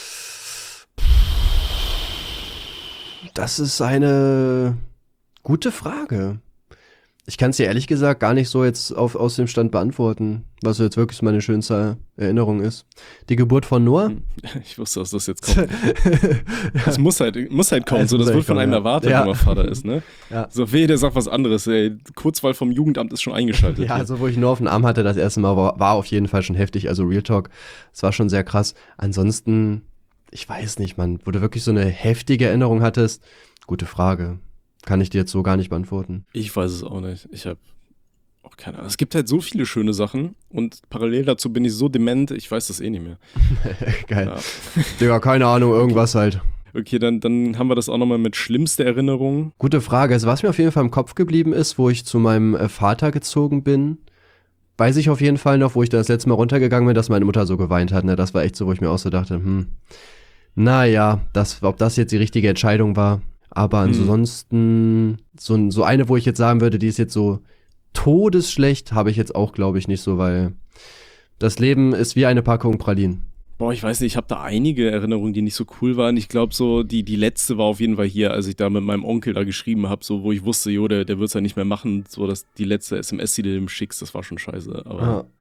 Das ist eine gute Frage. Ich kann es dir ehrlich gesagt gar nicht so jetzt aus dem Stand beantworten, was jetzt wirklich meine schönste Erinnerung ist. Die Geburt von Noah. Ich wusste, dass das jetzt kommt. Das muss halt kommen. So, das wird von einem erwartet, wenn man Vater ist, ne? Ja. So, der sagt was anderes, ey. Kurzwahl vom Jugendamt ist schon eingeschaltet. Ja, also wo ich nur auf den Arm hatte, das erste Mal war auf jeden Fall schon heftig. Also Real Talk, es war schon sehr krass. Ansonsten, ich weiß nicht, Mann, wo du wirklich so eine heftige Erinnerung hattest, gute Frage. Kann ich dir jetzt so gar nicht beantworten. Ich weiß es auch nicht. Ich habe auch keine Ahnung. Es gibt halt so viele schöne Sachen und parallel dazu bin ich so dement, ich weiß das eh nicht mehr. Geil. Ja. Digga, keine Ahnung, irgendwas halt. Okay, dann haben wir das auch nochmal mit schlimmste Erinnerungen. Gute Frage. Also was mir auf jeden Fall im Kopf geblieben ist, wo ich zu meinem Vater gezogen bin, weiß ich auf jeden Fall noch, wo ich da das letzte Mal runtergegangen bin, dass meine Mutter so geweint hat. Ne? Das war echt so, wo ich mir auch so dachte, naja, ob das jetzt die richtige Entscheidung war. Aber ansonsten, so eine, wo ich jetzt sagen würde, die ist jetzt so todesschlecht, habe ich jetzt auch, glaube ich, nicht so, weil das Leben ist wie eine Packung Pralinen. Boah, ich weiß nicht, ich habe da einige Erinnerungen, die nicht so cool waren. Ich glaube so, die letzte war auf jeden Fall hier, als ich da mit meinem Onkel da geschrieben habe, so, wo ich wusste, der wird es ja nicht mehr machen, so, dass die letzte SMS, die du dem schickst, das war schon scheiße. Aber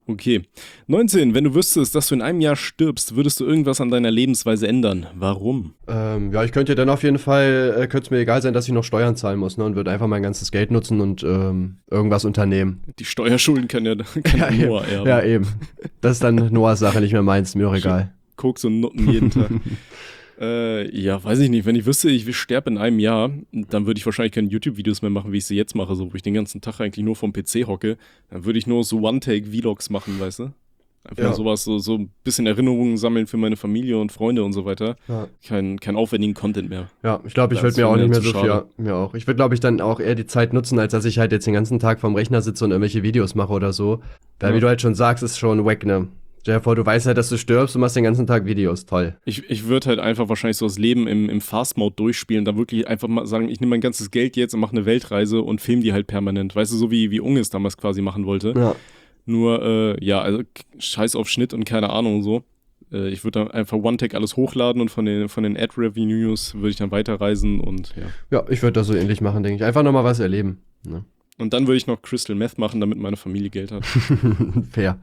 Okay. 19. Wenn du wüsstest, dass du in einem Jahr stirbst, würdest du irgendwas an deiner Lebensweise ändern? Warum? Ja, ich könnte dann auf jeden Fall, könnte es mir egal sein, dass ich noch Steuern zahlen muss, ne, und würde einfach mein ganzes Geld nutzen und irgendwas unternehmen. Die Steuerschulden kann ja Noah erben. Ja, eben. Das ist dann Noahs Sache, nicht mehr meins, mir doch egal. Koks und Nutten jeden Tag. Ja, weiß ich nicht. Wenn ich wüsste, ich sterbe in einem Jahr, dann würde ich wahrscheinlich keine YouTube-Videos mehr machen, wie ich sie jetzt mache, so wo ich den ganzen Tag eigentlich nur vom PC hocke. Dann würde ich nur so One-Take-Vlogs machen, weißt du? Einfach Ja. sowas, so ein bisschen Erinnerungen sammeln für meine Familie und Freunde und so weiter. Ja. Kein aufwendigen Content mehr. Ja, ich glaube, ich Das würde mir ist auch mir nicht mehr zu so viel, schade. mir auch. Ich würde, glaube ich, dann auch eher die Zeit nutzen, als dass ich halt jetzt den ganzen Tag vorm Rechner sitze und irgendwelche Videos mache oder so. Weil, Ja. wie du halt schon sagst, ist schon wack, ne? Stell dir vor, du weißt halt, dass du stirbst und machst den ganzen Tag Videos. Toll. Ich würde halt einfach wahrscheinlich so das Leben im Fast-Mode durchspielen, dann wirklich einfach mal sagen, ich nehme mein ganzes Geld jetzt und mache eine Weltreise und film die halt permanent. Weißt du, so wie Unge es damals quasi machen wollte. Ja. Nur, ja, also scheiß auf Schnitt und keine Ahnung und so. Ich würde dann einfach One-Take alles hochladen und von den Ad-Revenues würde ich dann weiterreisen und ja. Ja, ich würde das so ähnlich machen, denke ich. Einfach nochmal was erleben. Ne? Und dann würde ich noch Crystal Meth machen, damit meine Familie Geld hat. Fair.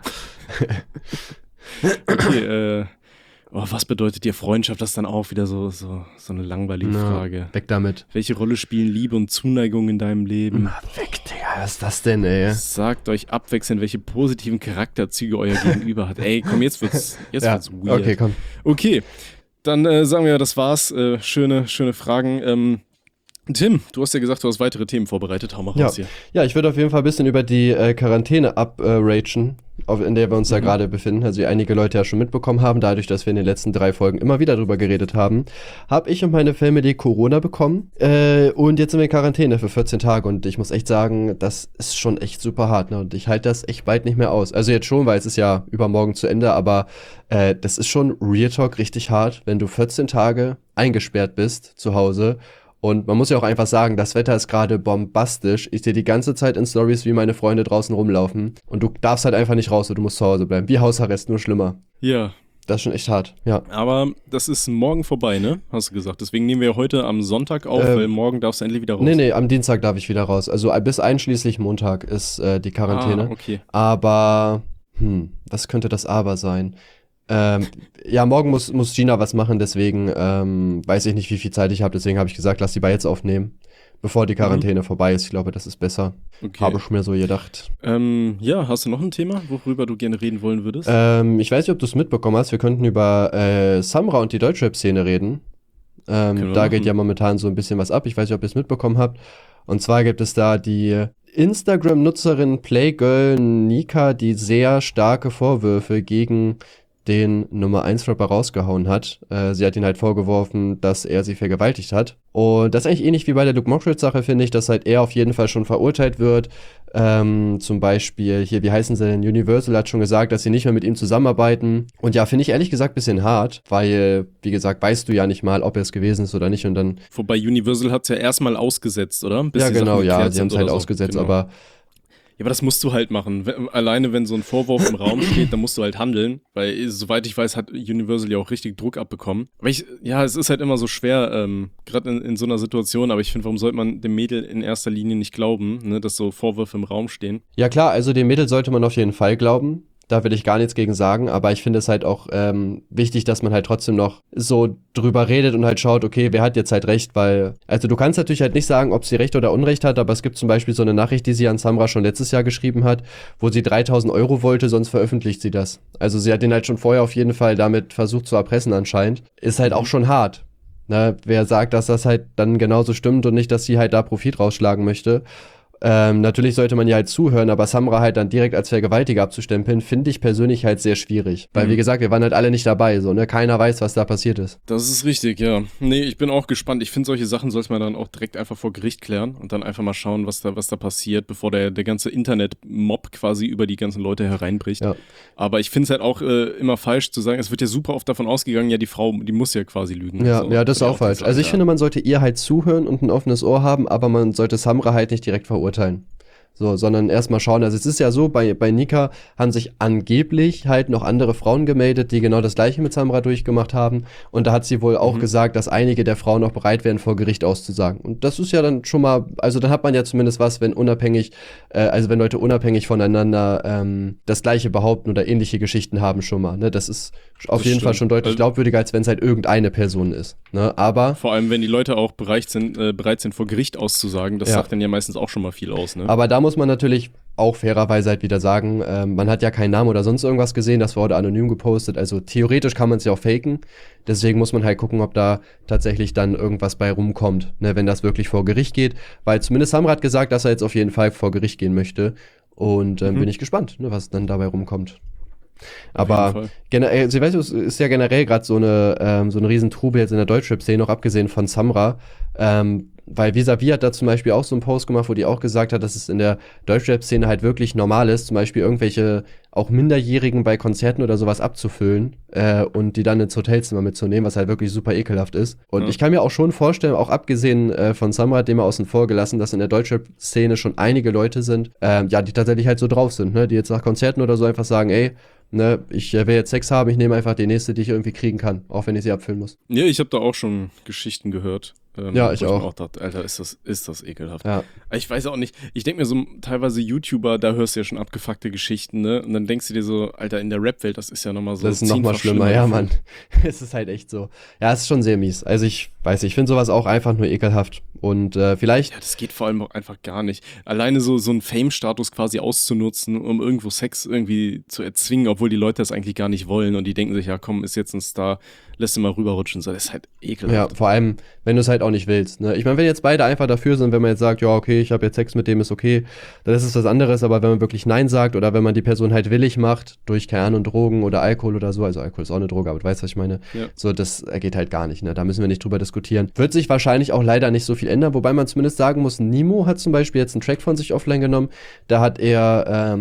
Okay, was bedeutet dir Freundschaft? Das ist dann auch wieder so eine langweilige Frage. Weg damit. Welche Rolle spielen Liebe und Zuneigung in deinem Leben? Weg, Digga. Was ist das denn, ey? Sagt euch abwechselnd, welche positiven Charakterzüge euer Gegenüber hat. Ey, komm, jetzt wird's weird. Okay, komm. Okay, dann sagen wir, das war's. Schöne Fragen. Tim, du hast ja gesagt, du hast weitere Themen vorbereitet. Hau mal raus hier. Ja, ich würde auf jeden Fall ein bisschen über die Quarantäne abragen, in der wir uns da gerade befinden. Also wie einige Leute ja schon mitbekommen haben, dadurch, dass wir in den letzten 3 Folgen immer wieder drüber geredet haben, habe ich und meine Family Corona bekommen. Und jetzt sind wir in Quarantäne für 14 Tage. Und ich muss echt sagen, das ist schon echt super hart. Ne? Und ich halte das echt bald nicht mehr aus. Also jetzt schon, weil es ist ja übermorgen zu Ende. Aber das ist schon Real Talk richtig hart, wenn du 14 Tage eingesperrt bist zu Hause. Und man muss ja auch einfach sagen, das Wetter ist gerade bombastisch. Ich sehe die ganze Zeit in Stories, wie meine Freunde draußen rumlaufen. Und du darfst halt einfach nicht raus, du musst zu Hause bleiben. Wie Hausarrest, nur schlimmer. Ja, Das ist schon echt hart, ja. aber das ist morgen vorbei, ne? Hast du gesagt. Deswegen nehmen wir heute am Sonntag auf, weil morgen darfst du endlich wieder raus. Nee, am Dienstag darf ich wieder raus. Also bis einschließlich Montag ist die Quarantäne. Ah, okay. Aber, was könnte das aber sein? Ja, morgen muss Gina was machen, deswegen weiß ich nicht, wie viel Zeit ich habe. Deswegen habe ich gesagt, lass die bei jetzt aufnehmen, bevor die Quarantäne vorbei ist. Ich glaube, das ist besser. Okay. Habe ich mir so gedacht. Ja, hast du noch ein Thema, worüber du gerne reden wollen würdest? Ich weiß nicht, ob du es mitbekommen hast. Wir könnten über Samra und die Deutschrap-Szene reden. Da machen. geht ja momentan so ein bisschen was ab. Ich weiß nicht, ob ihr es mitbekommen habt. Und zwar gibt es da die Instagram-Nutzerin Playgirl Nika, die sehr starke Vorwürfe gegen den Nummer 1 Rapper rausgehauen hat. Sie hat ihn halt vorgeworfen, dass er sie vergewaltigt hat. Und das ist eigentlich ähnlich wie bei der Luke Mockridge-Sache, finde ich, dass halt er auf jeden Fall schon verurteilt wird. Zum Beispiel hier, wie heißen sie denn? Universal hat schon gesagt, dass sie nicht mehr mit ihm zusammenarbeiten. Und ja, finde ich ehrlich gesagt ein bisschen hart, weil, wie gesagt, weißt du ja nicht mal, ob er es gewesen ist oder nicht. Und dann. Wobei Universal hat es ja erstmal ausgesetzt, oder? Bis Ja, die Sachen genau, ja, geklärt sie haben es sind halt oder so. ausgesetzt, Genau. aber. Ja, aber das musst du halt machen. Alleine, wenn so ein Vorwurf im Raum steht, dann musst du halt handeln. Weil, soweit ich weiß, hat Universal ja auch richtig Druck abbekommen. Aber es ist halt immer so schwer, gerade in so einer Situation. Aber ich finde, warum sollte man dem Mädel in erster Linie nicht glauben, ne, dass so Vorwürfe im Raum stehen? Ja klar, also dem Mädel sollte man auf jeden Fall glauben. Da will ich gar nichts gegen sagen, aber ich finde es halt auch wichtig, dass man halt trotzdem noch so drüber redet und halt schaut, okay, wer hat jetzt halt recht, weil, also du kannst natürlich halt nicht sagen, ob sie Recht oder Unrecht hat, aber es gibt zum Beispiel so eine Nachricht, die sie an Samra schon letztes Jahr geschrieben hat, wo sie 3.000 Euro wollte, sonst veröffentlicht sie das. Also sie hat den halt schon vorher auf jeden Fall damit versucht zu erpressen anscheinend. Ist halt auch schon hart. Ne? Wer sagt, dass das halt dann genauso stimmt und nicht, dass sie halt da Profit rausschlagen möchte. Natürlich sollte man ja halt zuhören, aber Samra halt dann direkt als Vergewaltiger abzustempeln, finde ich persönlich halt sehr schwierig. Weil, wie gesagt, wir waren halt alle nicht dabei, so, ne? Keiner weiß, was da passiert ist. Das ist richtig, ja. Nee, ich bin auch gespannt. Ich finde, solche Sachen sollte man dann auch direkt einfach vor Gericht klären und dann einfach mal schauen, was da passiert, bevor der ganze Internet-Mob quasi über die ganzen Leute hereinbricht. Ja. Aber ich finde es halt auch immer falsch zu sagen, es wird ja super oft davon ausgegangen, ja, die Frau, die muss ja quasi lügen. Ja, so. ja, das ist auch falsch. Also ich ja. finde, man sollte ihr halt zuhören und ein offenes Ohr haben, aber man sollte Samra halt nicht direkt verurteilen. So, sondern erstmal schauen. Also es ist ja so, bei Nika haben sich angeblich halt noch andere Frauen gemeldet, die genau das gleiche mit Samra durchgemacht haben. Und da hat sie wohl auch gesagt, dass einige der Frauen auch bereit wären, vor Gericht auszusagen. Und das ist ja dann schon mal, also dann hat man ja zumindest was, wenn wenn Leute unabhängig voneinander das Gleiche behaupten oder ähnliche Geschichten haben schon mal. Ne? Das ist auf jeden Fall schon deutlich glaubwürdiger, als wenn es halt irgendeine Person ist. Ne? Aber vor allem, wenn die Leute auch bereit sind, vor Gericht auszusagen, das sagt dann ja meistens auch schon mal viel aus. Ne? Aber da muss man natürlich auch fairerweise halt wieder sagen, man hat ja keinen Namen oder sonst irgendwas gesehen, das wurde anonym gepostet, also theoretisch kann man es ja auch faken, deswegen muss man halt gucken, ob da tatsächlich dann irgendwas bei rumkommt, ne, wenn das wirklich vor Gericht geht, weil zumindest Samra hat gesagt, dass er jetzt auf jeden Fall vor Gericht gehen möchte und bin ich gespannt, ne, was dann dabei rumkommt. Aber generell, also, weißt du, es ist ja generell gerade so eine riesen Trubel jetzt in der Deutschrap-Szene, noch abgesehen von Samra, weil Vis-a-vis hat da zum Beispiel auch so einen Post gemacht, wo die auch gesagt hat, dass es in der Deutschrap-Szene halt wirklich normal ist, zum Beispiel irgendwelche auch Minderjährigen bei Konzerten oder sowas abzufüllen und die dann ins Hotelzimmer mitzunehmen, was halt wirklich super ekelhaft ist. Und ich kann mir auch schon vorstellen, auch abgesehen von Samra, den wir außen vor gelassen, dass in der Deutschrap-Szene schon einige Leute sind, die tatsächlich halt so drauf sind, ne? Die jetzt nach Konzerten oder so einfach sagen, ey, ne, ich will jetzt Sex haben, ich nehme einfach die nächste, die ich irgendwie kriegen kann, auch wenn ich sie abfüllen muss. Ja, ich habe da auch schon Geschichten gehört. Ja, ich auch. Ich mir auch dachte, Alter, ist das ekelhaft. Ja. Ich weiß auch nicht, ich denke mir so, teilweise YouTuber, da hörst du ja schon abgefuckte Geschichten, ne? Und dann denkst du dir so, Alter, in der Rap-Welt, das ist ja nochmal so. Das ist nochmal schlimmer, ja, Mann. Es ist halt echt so. Ja, es ist schon sehr mies. Also ich weiß nicht, ich finde sowas auch einfach nur ekelhaft. Und vielleicht. Ja, das geht vor allem auch einfach gar nicht. Alleine so einen Fame-Status quasi auszunutzen, um irgendwo Sex irgendwie zu erzwingen, obwohl die Leute das eigentlich gar nicht wollen und die denken sich, ja komm, ist jetzt ein Star, lässt ihn mal rüberrutschen. So, das ist halt ekelhaft. Ja, vor allem, wenn du es halt auch nicht willst. Ne? Ich meine, wenn jetzt beide einfach dafür sind, wenn man jetzt sagt, ja, okay, ich habe jetzt Sex mit dem, ist okay, dann ist es was anderes. Aber wenn man wirklich Nein sagt oder wenn man die Person halt willig macht, durch, keine Ahnung, Drogen oder Alkohol oder so, also Alkohol ist auch eine Droge, aber du weißt, was ich meine, so, das geht halt gar nicht. Ne? Da müssen wir nicht drüber diskutieren. Wird sich wahrscheinlich auch leider nicht so viel ändern, wobei man zumindest sagen muss, Nimo hat zum Beispiel jetzt einen Track von sich offline genommen, da hat er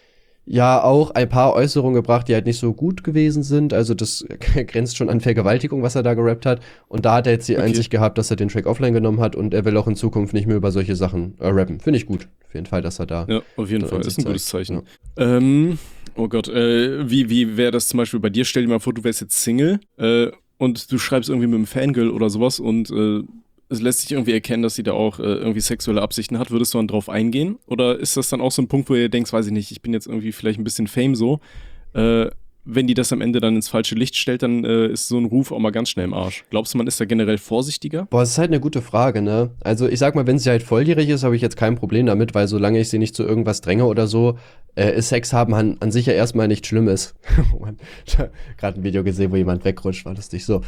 auch ein paar Äußerungen gebracht, die halt nicht so gut gewesen sind, also das grenzt schon an Vergewaltigung, was er da gerappt hat, und da hat er jetzt die Einsicht gehabt, dass er den Track offline genommen hat und er will auch in Zukunft nicht mehr über solche Sachen rappen. Finde ich gut, auf jeden Fall, dass er da. Ja, auf jeden Fall, ist ein gutes Zeichen. Ja. Oh Gott, wie wäre das zum Beispiel bei dir? Stell dir mal vor, du wärst jetzt Single und du schreibst irgendwie mit einem Fangirl oder sowas und es lässt sich irgendwie erkennen, dass sie da auch irgendwie sexuelle Absichten hat. Würdest du dann drauf eingehen? Oder ist das dann auch so ein Punkt, wo ihr denkst, weiß ich nicht, ich bin jetzt irgendwie vielleicht ein bisschen Fame so. Wenn die das am Ende dann ins falsche Licht stellt, dann ist so ein Ruf auch mal ganz schnell im Arsch. Glaubst du, man ist da generell vorsichtiger? Boah, das ist halt eine gute Frage, ne? Also ich sag mal, wenn sie halt volljährig ist, habe ich jetzt kein Problem damit, weil solange ich sie nicht zu irgendwas dränge oder so, ist Sex haben an sich ja erstmal nichts Schlimmes. Oh Mann, gerade ein Video gesehen, wo jemand wegrutscht, war lustig so.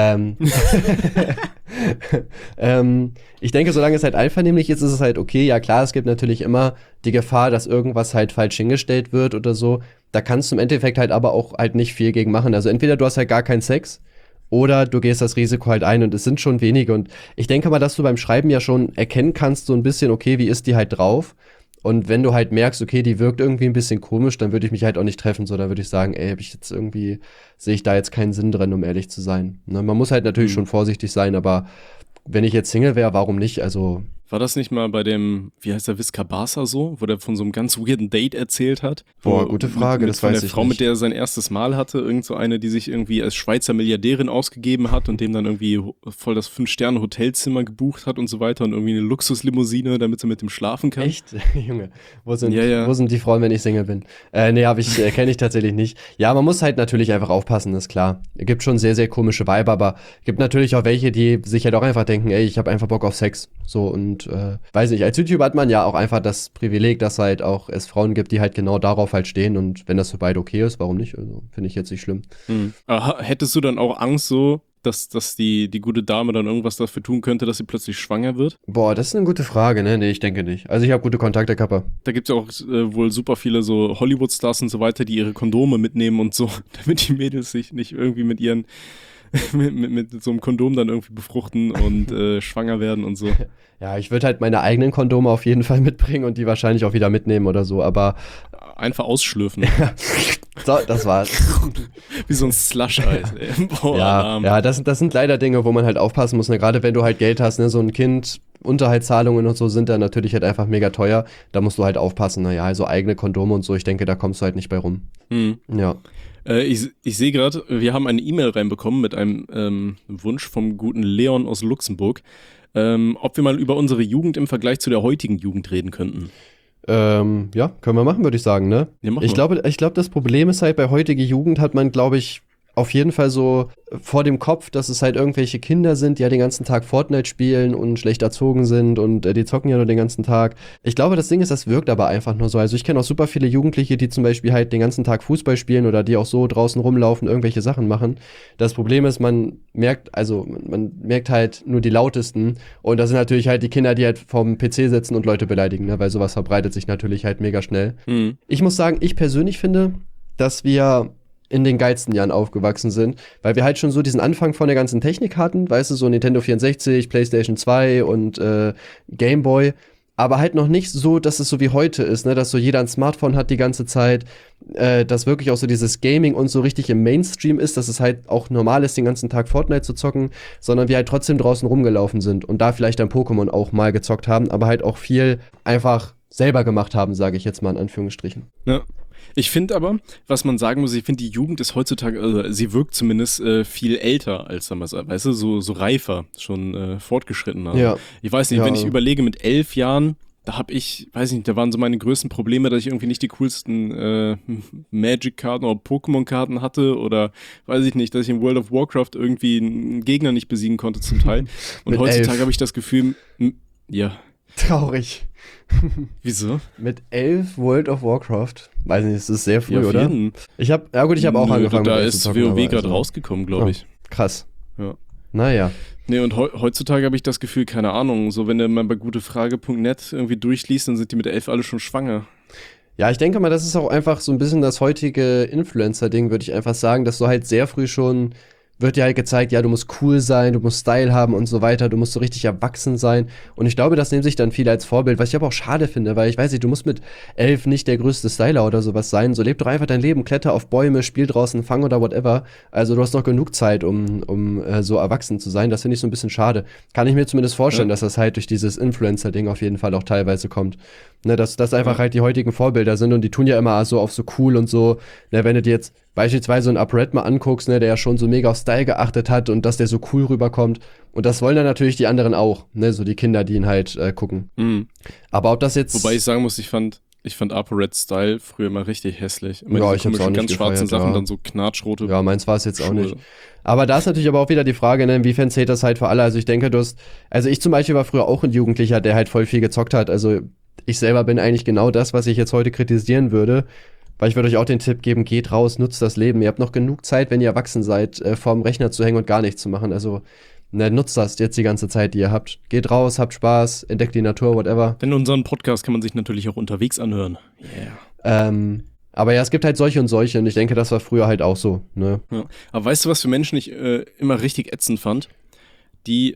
Ich denke, solange es halt einvernehmlich ist, ist es halt okay. Ja klar, es gibt natürlich immer die Gefahr, dass irgendwas halt falsch hingestellt wird oder so. Da kannst du im Endeffekt halt aber auch halt nicht viel gegen machen. Also entweder du hast halt gar keinen Sex oder du gehst das Risiko halt ein und es sind schon wenige. Und ich denke mal, dass du beim Schreiben ja schon erkennen kannst, so ein bisschen, okay, wie ist die halt drauf? Und wenn du halt merkst, okay, die wirkt irgendwie ein bisschen komisch, dann würde ich mich halt auch nicht treffen. So, da würde ich sagen, ey, sehe ich da jetzt keinen Sinn drin, um ehrlich zu sein. Ne? Man muss halt natürlich schon vorsichtig sein, aber wenn ich jetzt Single wäre, warum nicht? Also war das nicht mal bei dem, wie heißt der, Wiz Khalifa so, wo der von so einem ganz weirden Date erzählt hat? Boah, gute Frage, das weiß ich nicht. Von der Frau, mit der er sein erstes Mal hatte, irgend so eine, die sich irgendwie als Schweizer Milliardärin ausgegeben hat und dem dann irgendwie voll das 5-Sterne-Hotelzimmer gebucht hat und so weiter und irgendwie eine Luxuslimousine, damit er mit dem schlafen kann. Echt? Junge, wo sind die Frauen, wenn ich Single bin? Kenne ich tatsächlich nicht. Ja, man muss halt natürlich einfach aufpassen, ist klar. Es gibt schon sehr, sehr komische Vibe, aber gibt natürlich auch welche, die sich halt auch einfach denken, ey, ich habe einfach Bock auf Sex. So, und weiß nicht, als YouTuber hat man ja auch einfach das Privileg, dass halt auch es Frauen gibt, die halt genau darauf halt stehen, und wenn das für beide okay ist, warum nicht? Also, finde ich jetzt nicht schlimm. Aber hättest du dann auch Angst so, dass die gute Dame dann irgendwas dafür tun könnte, dass sie plötzlich schwanger wird? Boah, das ist eine gute Frage, ne? Nee, ich denke nicht. Also ich habe gute Kontakte, Kappa. Da gibt es ja auch wohl super viele so Hollywood-Stars und so weiter, die ihre Kondome mitnehmen und so, damit die Mädels sich nicht irgendwie mit ihren mit so einem Kondom dann irgendwie befruchten und schwanger werden und so. Ja, ich würde halt meine eigenen Kondome auf jeden Fall mitbringen und die wahrscheinlich auch wieder mitnehmen oder so, aber einfach ausschlürfen. So, das war's. Wie so ein Slush-Eis, ey. Boah, ja, das sind leider Dinge, wo man halt aufpassen muss, ne? Gerade wenn du halt Geld hast, ne? So ein Kind Unterhaltszahlungen und so sind dann natürlich halt einfach mega teuer. Da musst du halt aufpassen, naja, also eigene Kondome und so, ich denke, da kommst du halt nicht bei rum. Ja. Ich sehe gerade, wir haben eine E-Mail reinbekommen mit einem Wunsch vom guten Leon aus Luxemburg, ob wir mal über unsere Jugend im Vergleich zu der heutigen Jugend reden könnten. Ja, können wir machen, würde ich sagen, ne? Ja, mach Ich mal. glaube, das Problem ist halt, bei heutiger Jugend hat man, glaube ich, auf jeden Fall so vor dem Kopf, dass es halt irgendwelche Kinder sind, die ja den ganzen Tag Fortnite spielen und schlecht erzogen sind und die zocken ja nur den ganzen Tag. Ich glaube, das Ding ist, das wirkt aber einfach nur so. Also ich kenne auch super viele Jugendliche, die zum Beispiel halt den ganzen Tag Fußball spielen oder die auch so draußen rumlaufen, irgendwelche Sachen machen. Das Problem ist, man merkt halt nur die lautesten und das sind natürlich halt die Kinder, die halt vorm PC sitzen und Leute beleidigen, ne? Weil sowas verbreitet sich natürlich halt mega schnell. Ich muss sagen, ich persönlich finde, dass wir in den geilsten Jahren aufgewachsen sind, weil wir halt schon so diesen Anfang von der ganzen Technik hatten, weißt du, so Nintendo 64, PlayStation 2 und Game Boy, aber halt noch nicht so, dass es so wie heute ist, ne, dass so jeder ein Smartphone hat die ganze Zeit, dass wirklich auch so dieses Gaming und so richtig im Mainstream ist, dass es halt auch normal ist, den ganzen Tag Fortnite zu zocken, sondern wir halt trotzdem draußen rumgelaufen sind und da vielleicht ein Pokémon auch mal gezockt haben, aber halt auch viel einfach selber gemacht haben, sage ich jetzt mal in Anführungsstrichen. Ja. Ich finde aber, was man sagen muss, ich finde, die Jugend ist heutzutage, also sie wirkt zumindest viel älter als damals, weißt du, so reifer, schon fortgeschrittener. Ja. Ich weiß nicht, Ja. wenn ich überlege, mit 11 Jahren, da habe ich, weiß nicht, da waren so meine größten Probleme, dass ich irgendwie nicht die coolsten Magic-Karten oder Pokémon-Karten hatte oder, weiß ich nicht, dass ich in World of Warcraft irgendwie einen Gegner nicht besiegen konnte zum Teil. Und Mit heutzutage 11. habe ich das Gefühl, ja, Traurig. wieso? Mit 11 World of Warcraft. Weiß nicht, das ist sehr früh, Ja, auf oder? jeden. Ich habe auch Nö, angefangen da mit 11 ist zu zocken, WoW aber gerade also- rausgekommen, glaube ich. Krass. Ja. Naja. Nee, und heutzutage habe ich das Gefühl, keine Ahnung, so wenn du mal bei gutefrage.net irgendwie durchliest, dann sind die mit 11 alle schon schwanger. Ja, ich denke mal, das ist auch einfach so ein bisschen das heutige Influencer-Ding, würde ich einfach sagen, dass du halt sehr früh schon wird dir halt gezeigt, ja, du musst cool sein, du musst Style haben und so weiter, du musst so richtig erwachsen sein. Und ich glaube, das nehmen sich dann viele als Vorbild, was ich aber auch schade finde, weil ich weiß nicht, du musst mit 11 nicht der größte Styler oder sowas sein. So leb doch einfach dein Leben, kletter auf Bäume, spiel draußen, fang oder whatever. Also du hast noch genug Zeit, um so erwachsen zu sein. Das finde ich so ein bisschen schade. Kann ich mir zumindest vorstellen, dass das halt durch dieses Influencer-Ding auf jeden Fall auch teilweise kommt. Ne, dass das einfach halt die heutigen Vorbilder sind und die tun ja immer so auf so cool und so. Ne, wenn du dir jetzt beispielsweise einen UpRed mal anguckst, ne, der ja schon so mega auf Style geachtet hat und dass der so cool rüberkommt. Und das wollen dann natürlich die anderen auch, ne, so die Kinder, die ihn halt gucken. Mhm. Aber ob das jetzt... Wobei ich sagen muss, ich fand ApoRed Style früher immer richtig hässlich. Immer Ja, diese ich hab's auch komischen, nicht ganz schwarzen gefeiert, Sachen, ja. dann so knatschrote. Ja, meins war es jetzt auch Schuhe. nicht. Aber da ist natürlich aber auch wieder die Frage, ne, inwiefern zählt das halt für alle? Also ich denke, also ich zum Beispiel war früher auch ein Jugendlicher, der halt voll viel gezockt hat. Also ich selber bin eigentlich genau das, was ich jetzt heute kritisieren würde. Weil ich würde euch auch den Tipp geben, geht raus, nutzt das Leben. Ihr habt noch genug Zeit, wenn ihr erwachsen seid, vorm Rechner zu hängen und gar nichts zu machen. Also ne, nutzt das jetzt die ganze Zeit, die ihr habt. Geht raus, habt Spaß, entdeckt die Natur, whatever. Denn unseren Podcast kann man sich natürlich auch unterwegs anhören. Yeah. Aber ja, es gibt halt solche und solche und ich denke, das war früher halt auch so. Ne? Ja. Aber weißt du, was für Menschen ich immer richtig ätzend fand? Die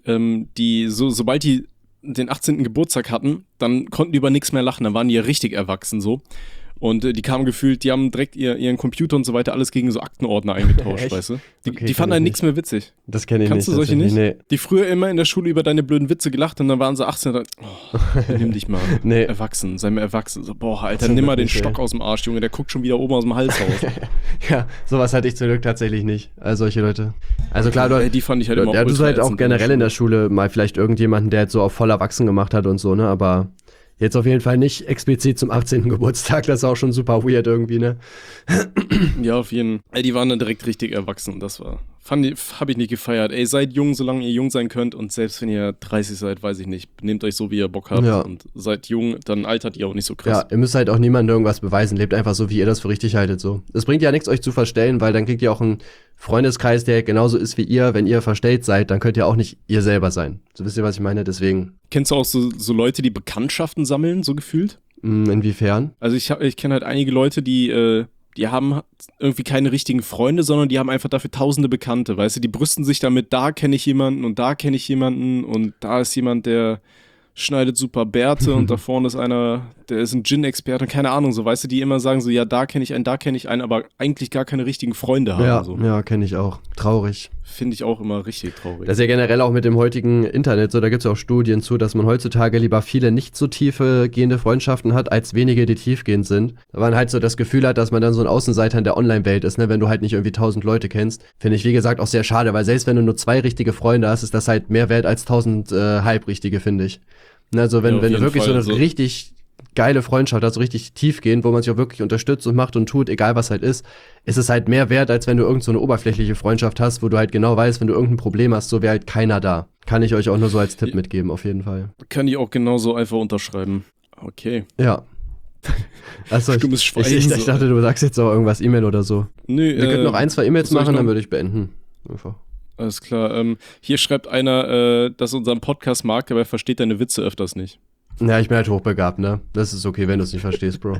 sobald die den 18. Geburtstag hatten, dann konnten die über nichts mehr lachen, dann waren die ja richtig erwachsen so. Und die kamen gefühlt, die haben direkt ihren Computer und so weiter alles gegen so Aktenordner eingetauscht, Echt? weißt du? Okay, Die fanden dann nichts mehr witzig. Das kenne ich Kannst nicht. du solche nicht? Nee. Die früher immer in der Schule über deine blöden Witze gelacht und dann waren sie 18 und dann, nimm dich mal. Nee. Erwachsen, sei mal erwachsen. So, boah, Alter, Zum nimm Glück mal den nicht, Stock ey. aus dem Arsch, Junge, der guckt schon wieder oben aus dem Hals raus. Ja, sowas hatte ich zum Glück tatsächlich nicht. Solche Leute. Also klar, Die fand ich halt immer ja, du ultra halt auch ätzend generell in der Schule mal vielleicht irgendjemanden, der jetzt so auf voll erwachsen gemacht hat und so, ne, aber jetzt auf jeden Fall nicht explizit zum 18. Geburtstag, das ist auch schon super weird irgendwie, ne. Ja, auf jeden Fall. Die waren dann direkt richtig erwachsen. Das war. Hab ich nicht gefeiert. Ey, seid jung, solange ihr jung sein könnt. Und selbst wenn ihr 30 seid, weiß ich nicht. Nehmt euch so, wie ihr Bock habt. Ja. Und seid jung, dann altert ihr auch nicht so Ja, krass. ihr müsst halt auch niemandem irgendwas beweisen, lebt einfach so, wie ihr das für richtig haltet, so. Es bringt ja nichts, euch zu verstellen, weil dann kriegt ihr auch einen Freundeskreis, der genauso ist wie ihr. Wenn ihr verstellt seid, dann könnt ihr auch nicht ihr selber sein. So, wisst ihr, was ich meine? Deswegen, Kennst du auch so Leute, die Bekanntschaften sammeln, so gefühlt? inwiefern? Also ich kenne halt einige Leute, die haben irgendwie keine richtigen Freunde, sondern die haben einfach dafür tausende Bekannte, weißt du? Die brüsten sich damit, da kenne ich jemanden und da kenne ich jemanden und da ist jemand, der schneidet super Bärte und da vorne ist einer, der ist ein Gin-Experte, keine Ahnung, so, weißt du, die immer sagen so, ja, da kenne ich einen, aber eigentlich gar keine richtigen Freunde haben. Ja, so. ja, kenne ich auch. Traurig. Finde ich auch immer richtig traurig. Das ist ja generell auch mit dem heutigen Internet so, da gibt es auch Studien zu, dass man heutzutage lieber viele nicht so tiefe gehende Freundschaften hat, als wenige, die tiefgehend sind. Da man halt so das Gefühl hat, dass man dann so ein Außenseiter in der Online-Welt ist, ne, wenn du halt nicht irgendwie 1000 Leute kennst. Finde ich, wie gesagt, auch sehr schade, weil selbst wenn du nur 2 richtige Freunde hast, ist das halt mehr wert als 1000 halbrichtige, finde ich. Also wenn du wirklich Fall so eine richtig geile Freundschaft hast, so richtig tiefgehend, wo man sich auch wirklich unterstützt und macht und tut, egal was halt ist es halt mehr wert, als wenn du irgend so eine oberflächliche Freundschaft hast, wo du halt genau weißt, wenn du irgendein Problem hast, so wäre halt keiner da. Kann ich euch auch nur so als Tipp mitgeben, auf jeden Fall. Kann ich auch genauso einfach unterschreiben. Okay. Ja. Also ich dachte, du sagst jetzt auch irgendwas, E-Mail oder so. Nö, wir könnten noch 1, 2 E-Mails machen, dann würde ich beenden. Einfach. Alles klar. Hier schreibt einer, dass er unseren Podcast mag, aber er versteht deine Witze öfters nicht. Ja, ich bin halt hochbegabt, ne? Das ist okay, wenn du es nicht verstehst, Bro.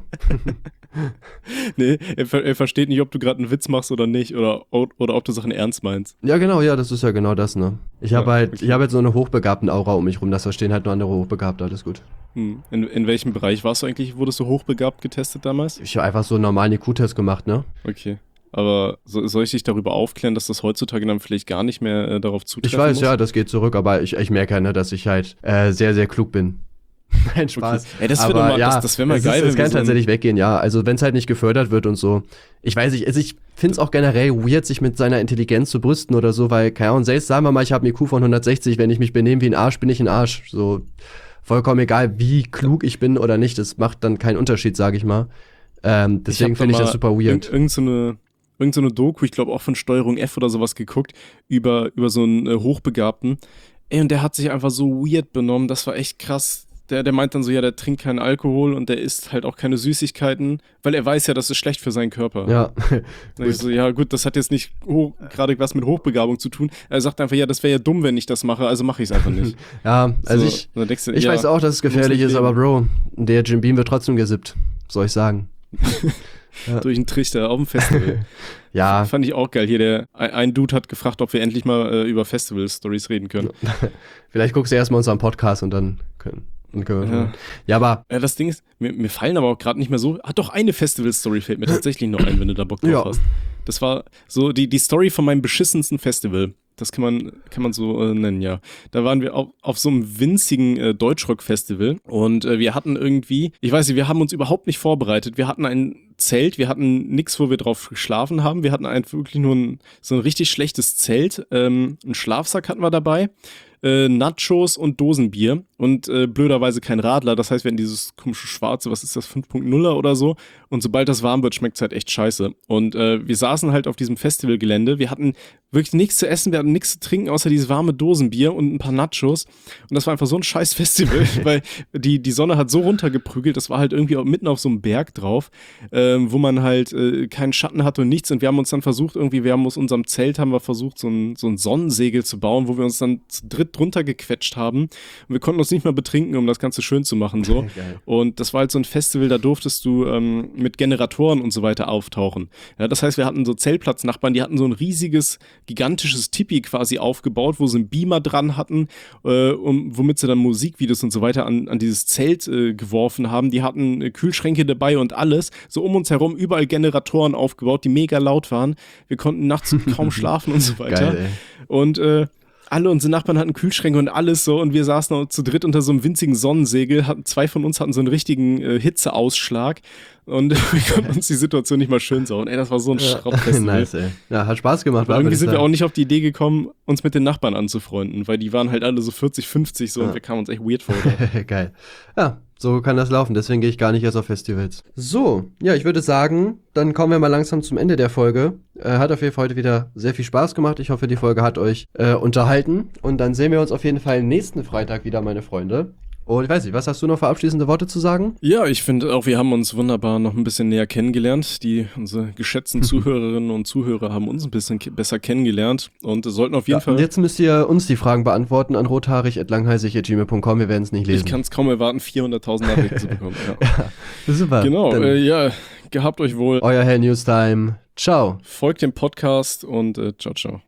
Nee, er versteht nicht, ob du gerade einen Witz machst oder nicht, oder ob du Sachen ernst meinst. Ja, genau, ja, das ist ja genau das, ne? Ich habe jetzt so eine hochbegabten Aura um mich rum, das verstehen halt nur andere Hochbegabte, alles gut. In welchem Bereich warst du eigentlich, wurdest du hochbegabt getestet damals? Ich habe einfach so einen normalen IQ-Test gemacht, ne? Okay. Aber soll ich dich darüber aufklären, dass das heutzutage dann vielleicht gar nicht mehr darauf zutreffen Ich weiß, muss? ja, das geht zurück, aber ich merke, ne, dass ich halt sehr, sehr klug bin. Nein, Spaß. Okay. Ey, das wäre mal geil. Das kann tatsächlich weggehen, ja. Also wenn es halt nicht gefördert wird und so. Ich weiß nicht, also ich finde es auch generell weird, sich mit seiner Intelligenz zu brüsten oder so, weil, keine Ahnung, selbst sagen wir mal, ich habe einen IQ von 160, wenn ich mich benehme wie ein Arsch, bin ich ein Arsch. So, vollkommen egal, wie klug ich bin oder nicht, das macht dann keinen Unterschied, sage ich mal. Deswegen finde ich das super weird. Irgend so eine Doku, ich glaube auch von Steuerung F oder sowas geguckt, über so einen Hochbegabten. Ey, und der hat sich einfach so weird benommen, das war echt krass. Der meint dann so, ja, der trinkt keinen Alkohol und der isst halt auch keine Süßigkeiten, weil er weiß ja, das ist schlecht für seinen Körper. Ja. Ich so, ja gut, das hat jetzt nicht gerade was mit Hochbegabung zu tun. Er sagt einfach, ja, das wäre ja dumm, wenn ich das mache, also mache ich es einfach nicht. Ja, also so, ich weiß auch, dass es gefährlich ist, aber Bro, der Jim Beam wird trotzdem gesippt, soll ich sagen. Ja. Durch einen Trichter auf dem Festival. Ja. Fand ich auch geil. Hier, ein Dude hat gefragt, ob wir endlich mal über Festival-Stories reden können. Vielleicht guckst du erstmal unseren Podcast und dann können wir. Ja, aber. Ja, das Ding ist, mir fallen aber auch gerade nicht mehr so. Doch, eine Festival-Story fällt mir tatsächlich noch ein, wenn du da Bock drauf hast. Das war so die Story von meinem beschissensten Festival. Das kann man so nennen, ja. Da waren wir auf so einem winzigen Deutschrock-Festival und wir hatten irgendwie, ich weiß nicht, wir haben uns überhaupt nicht vorbereitet. Wir hatten ein Zelt, wir hatten nichts, wo wir drauf geschlafen haben. Wir hatten wirklich nur so ein richtig schlechtes Zelt. Einen Schlafsack hatten wir dabei. Nachos und Dosenbier und blöderweise kein Radler, das heißt, wir hatten dieses komische schwarze, was ist das, 5.0er oder so, und sobald das warm wird, schmeckt es halt echt scheiße. Und wir saßen halt auf diesem Festivalgelände, wir hatten wirklich nichts zu essen, wir hatten nichts zu trinken, außer dieses warme Dosenbier und ein paar Nachos, und das war einfach so ein scheiß Festival, weil die Sonne hat so runtergeprügelt, das war halt irgendwie auch mitten auf so einem Berg drauf, wo man halt keinen Schatten hatte und nichts, und wir haben uns dann versucht, aus unserem Zelt haben wir versucht, so ein Sonnensegel zu bauen, wo wir uns dann zu dritt drunter gequetscht haben. Und wir konnten uns nicht mal betrinken, um das Ganze schön zu machen. So. Geil. Und das war halt so ein Festival, da durftest du mit Generatoren und so weiter auftauchen. Ja, das heißt, wir hatten so Zeltplatznachbarn, die hatten so ein riesiges, gigantisches Tipi quasi aufgebaut, wo sie einen Beamer dran hatten, womit sie dann Musikvideos und so weiter an dieses Zelt geworfen haben. Die hatten Kühlschränke dabei und alles. So um uns herum überall Generatoren aufgebaut, die mega laut waren. Wir konnten nachts kaum schlafen und so weiter. Geil, ey. Und alle unsere Nachbarn hatten Kühlschränke und alles so, und wir saßen zu dritt unter so einem winzigen Sonnensegel, 2 von uns hatten so einen richtigen Hitzeausschlag, und wir konnten uns die Situation nicht mal schön sauen. Ey, das war so ein Schrottfestival. Nice, ey. Ja, hat Spaß gemacht. Aber irgendwie sind wir auch nicht auf die Idee gekommen, uns mit den Nachbarn anzufreunden, weil die waren halt alle so 40, 50 so, und wir kamen uns echt weird vor. Geil. Ja, so kann das laufen, deswegen gehe ich gar nicht erst auf Festivals. So, ja, ich würde sagen, dann kommen wir mal langsam zum Ende der Folge. Hat auf jeden Fall heute wieder sehr viel Spaß gemacht. Ich hoffe, die Folge hat euch unterhalten. Und dann sehen wir uns auf jeden Fall nächsten Freitag wieder, meine Freunde. Und ich weiß nicht, was hast du noch für abschließende Worte zu sagen? Ja, ich finde auch, wir haben uns wunderbar noch ein bisschen näher kennengelernt. Unsere geschätzten Zuhörerinnen und Zuhörer haben uns ein bisschen besser kennengelernt und sollten auf jeden Fall... Und jetzt müsst ihr uns die Fragen beantworten an rothaarig@langheißig@gmail.com. Wir werden es nicht lesen. Ich kann es kaum erwarten, 400.000 Nachrichten zu bekommen. Ja. Super. Genau, gehabt euch wohl. Euer Herr Newstime. Ciao. Folgt dem Podcast und ciao, ciao.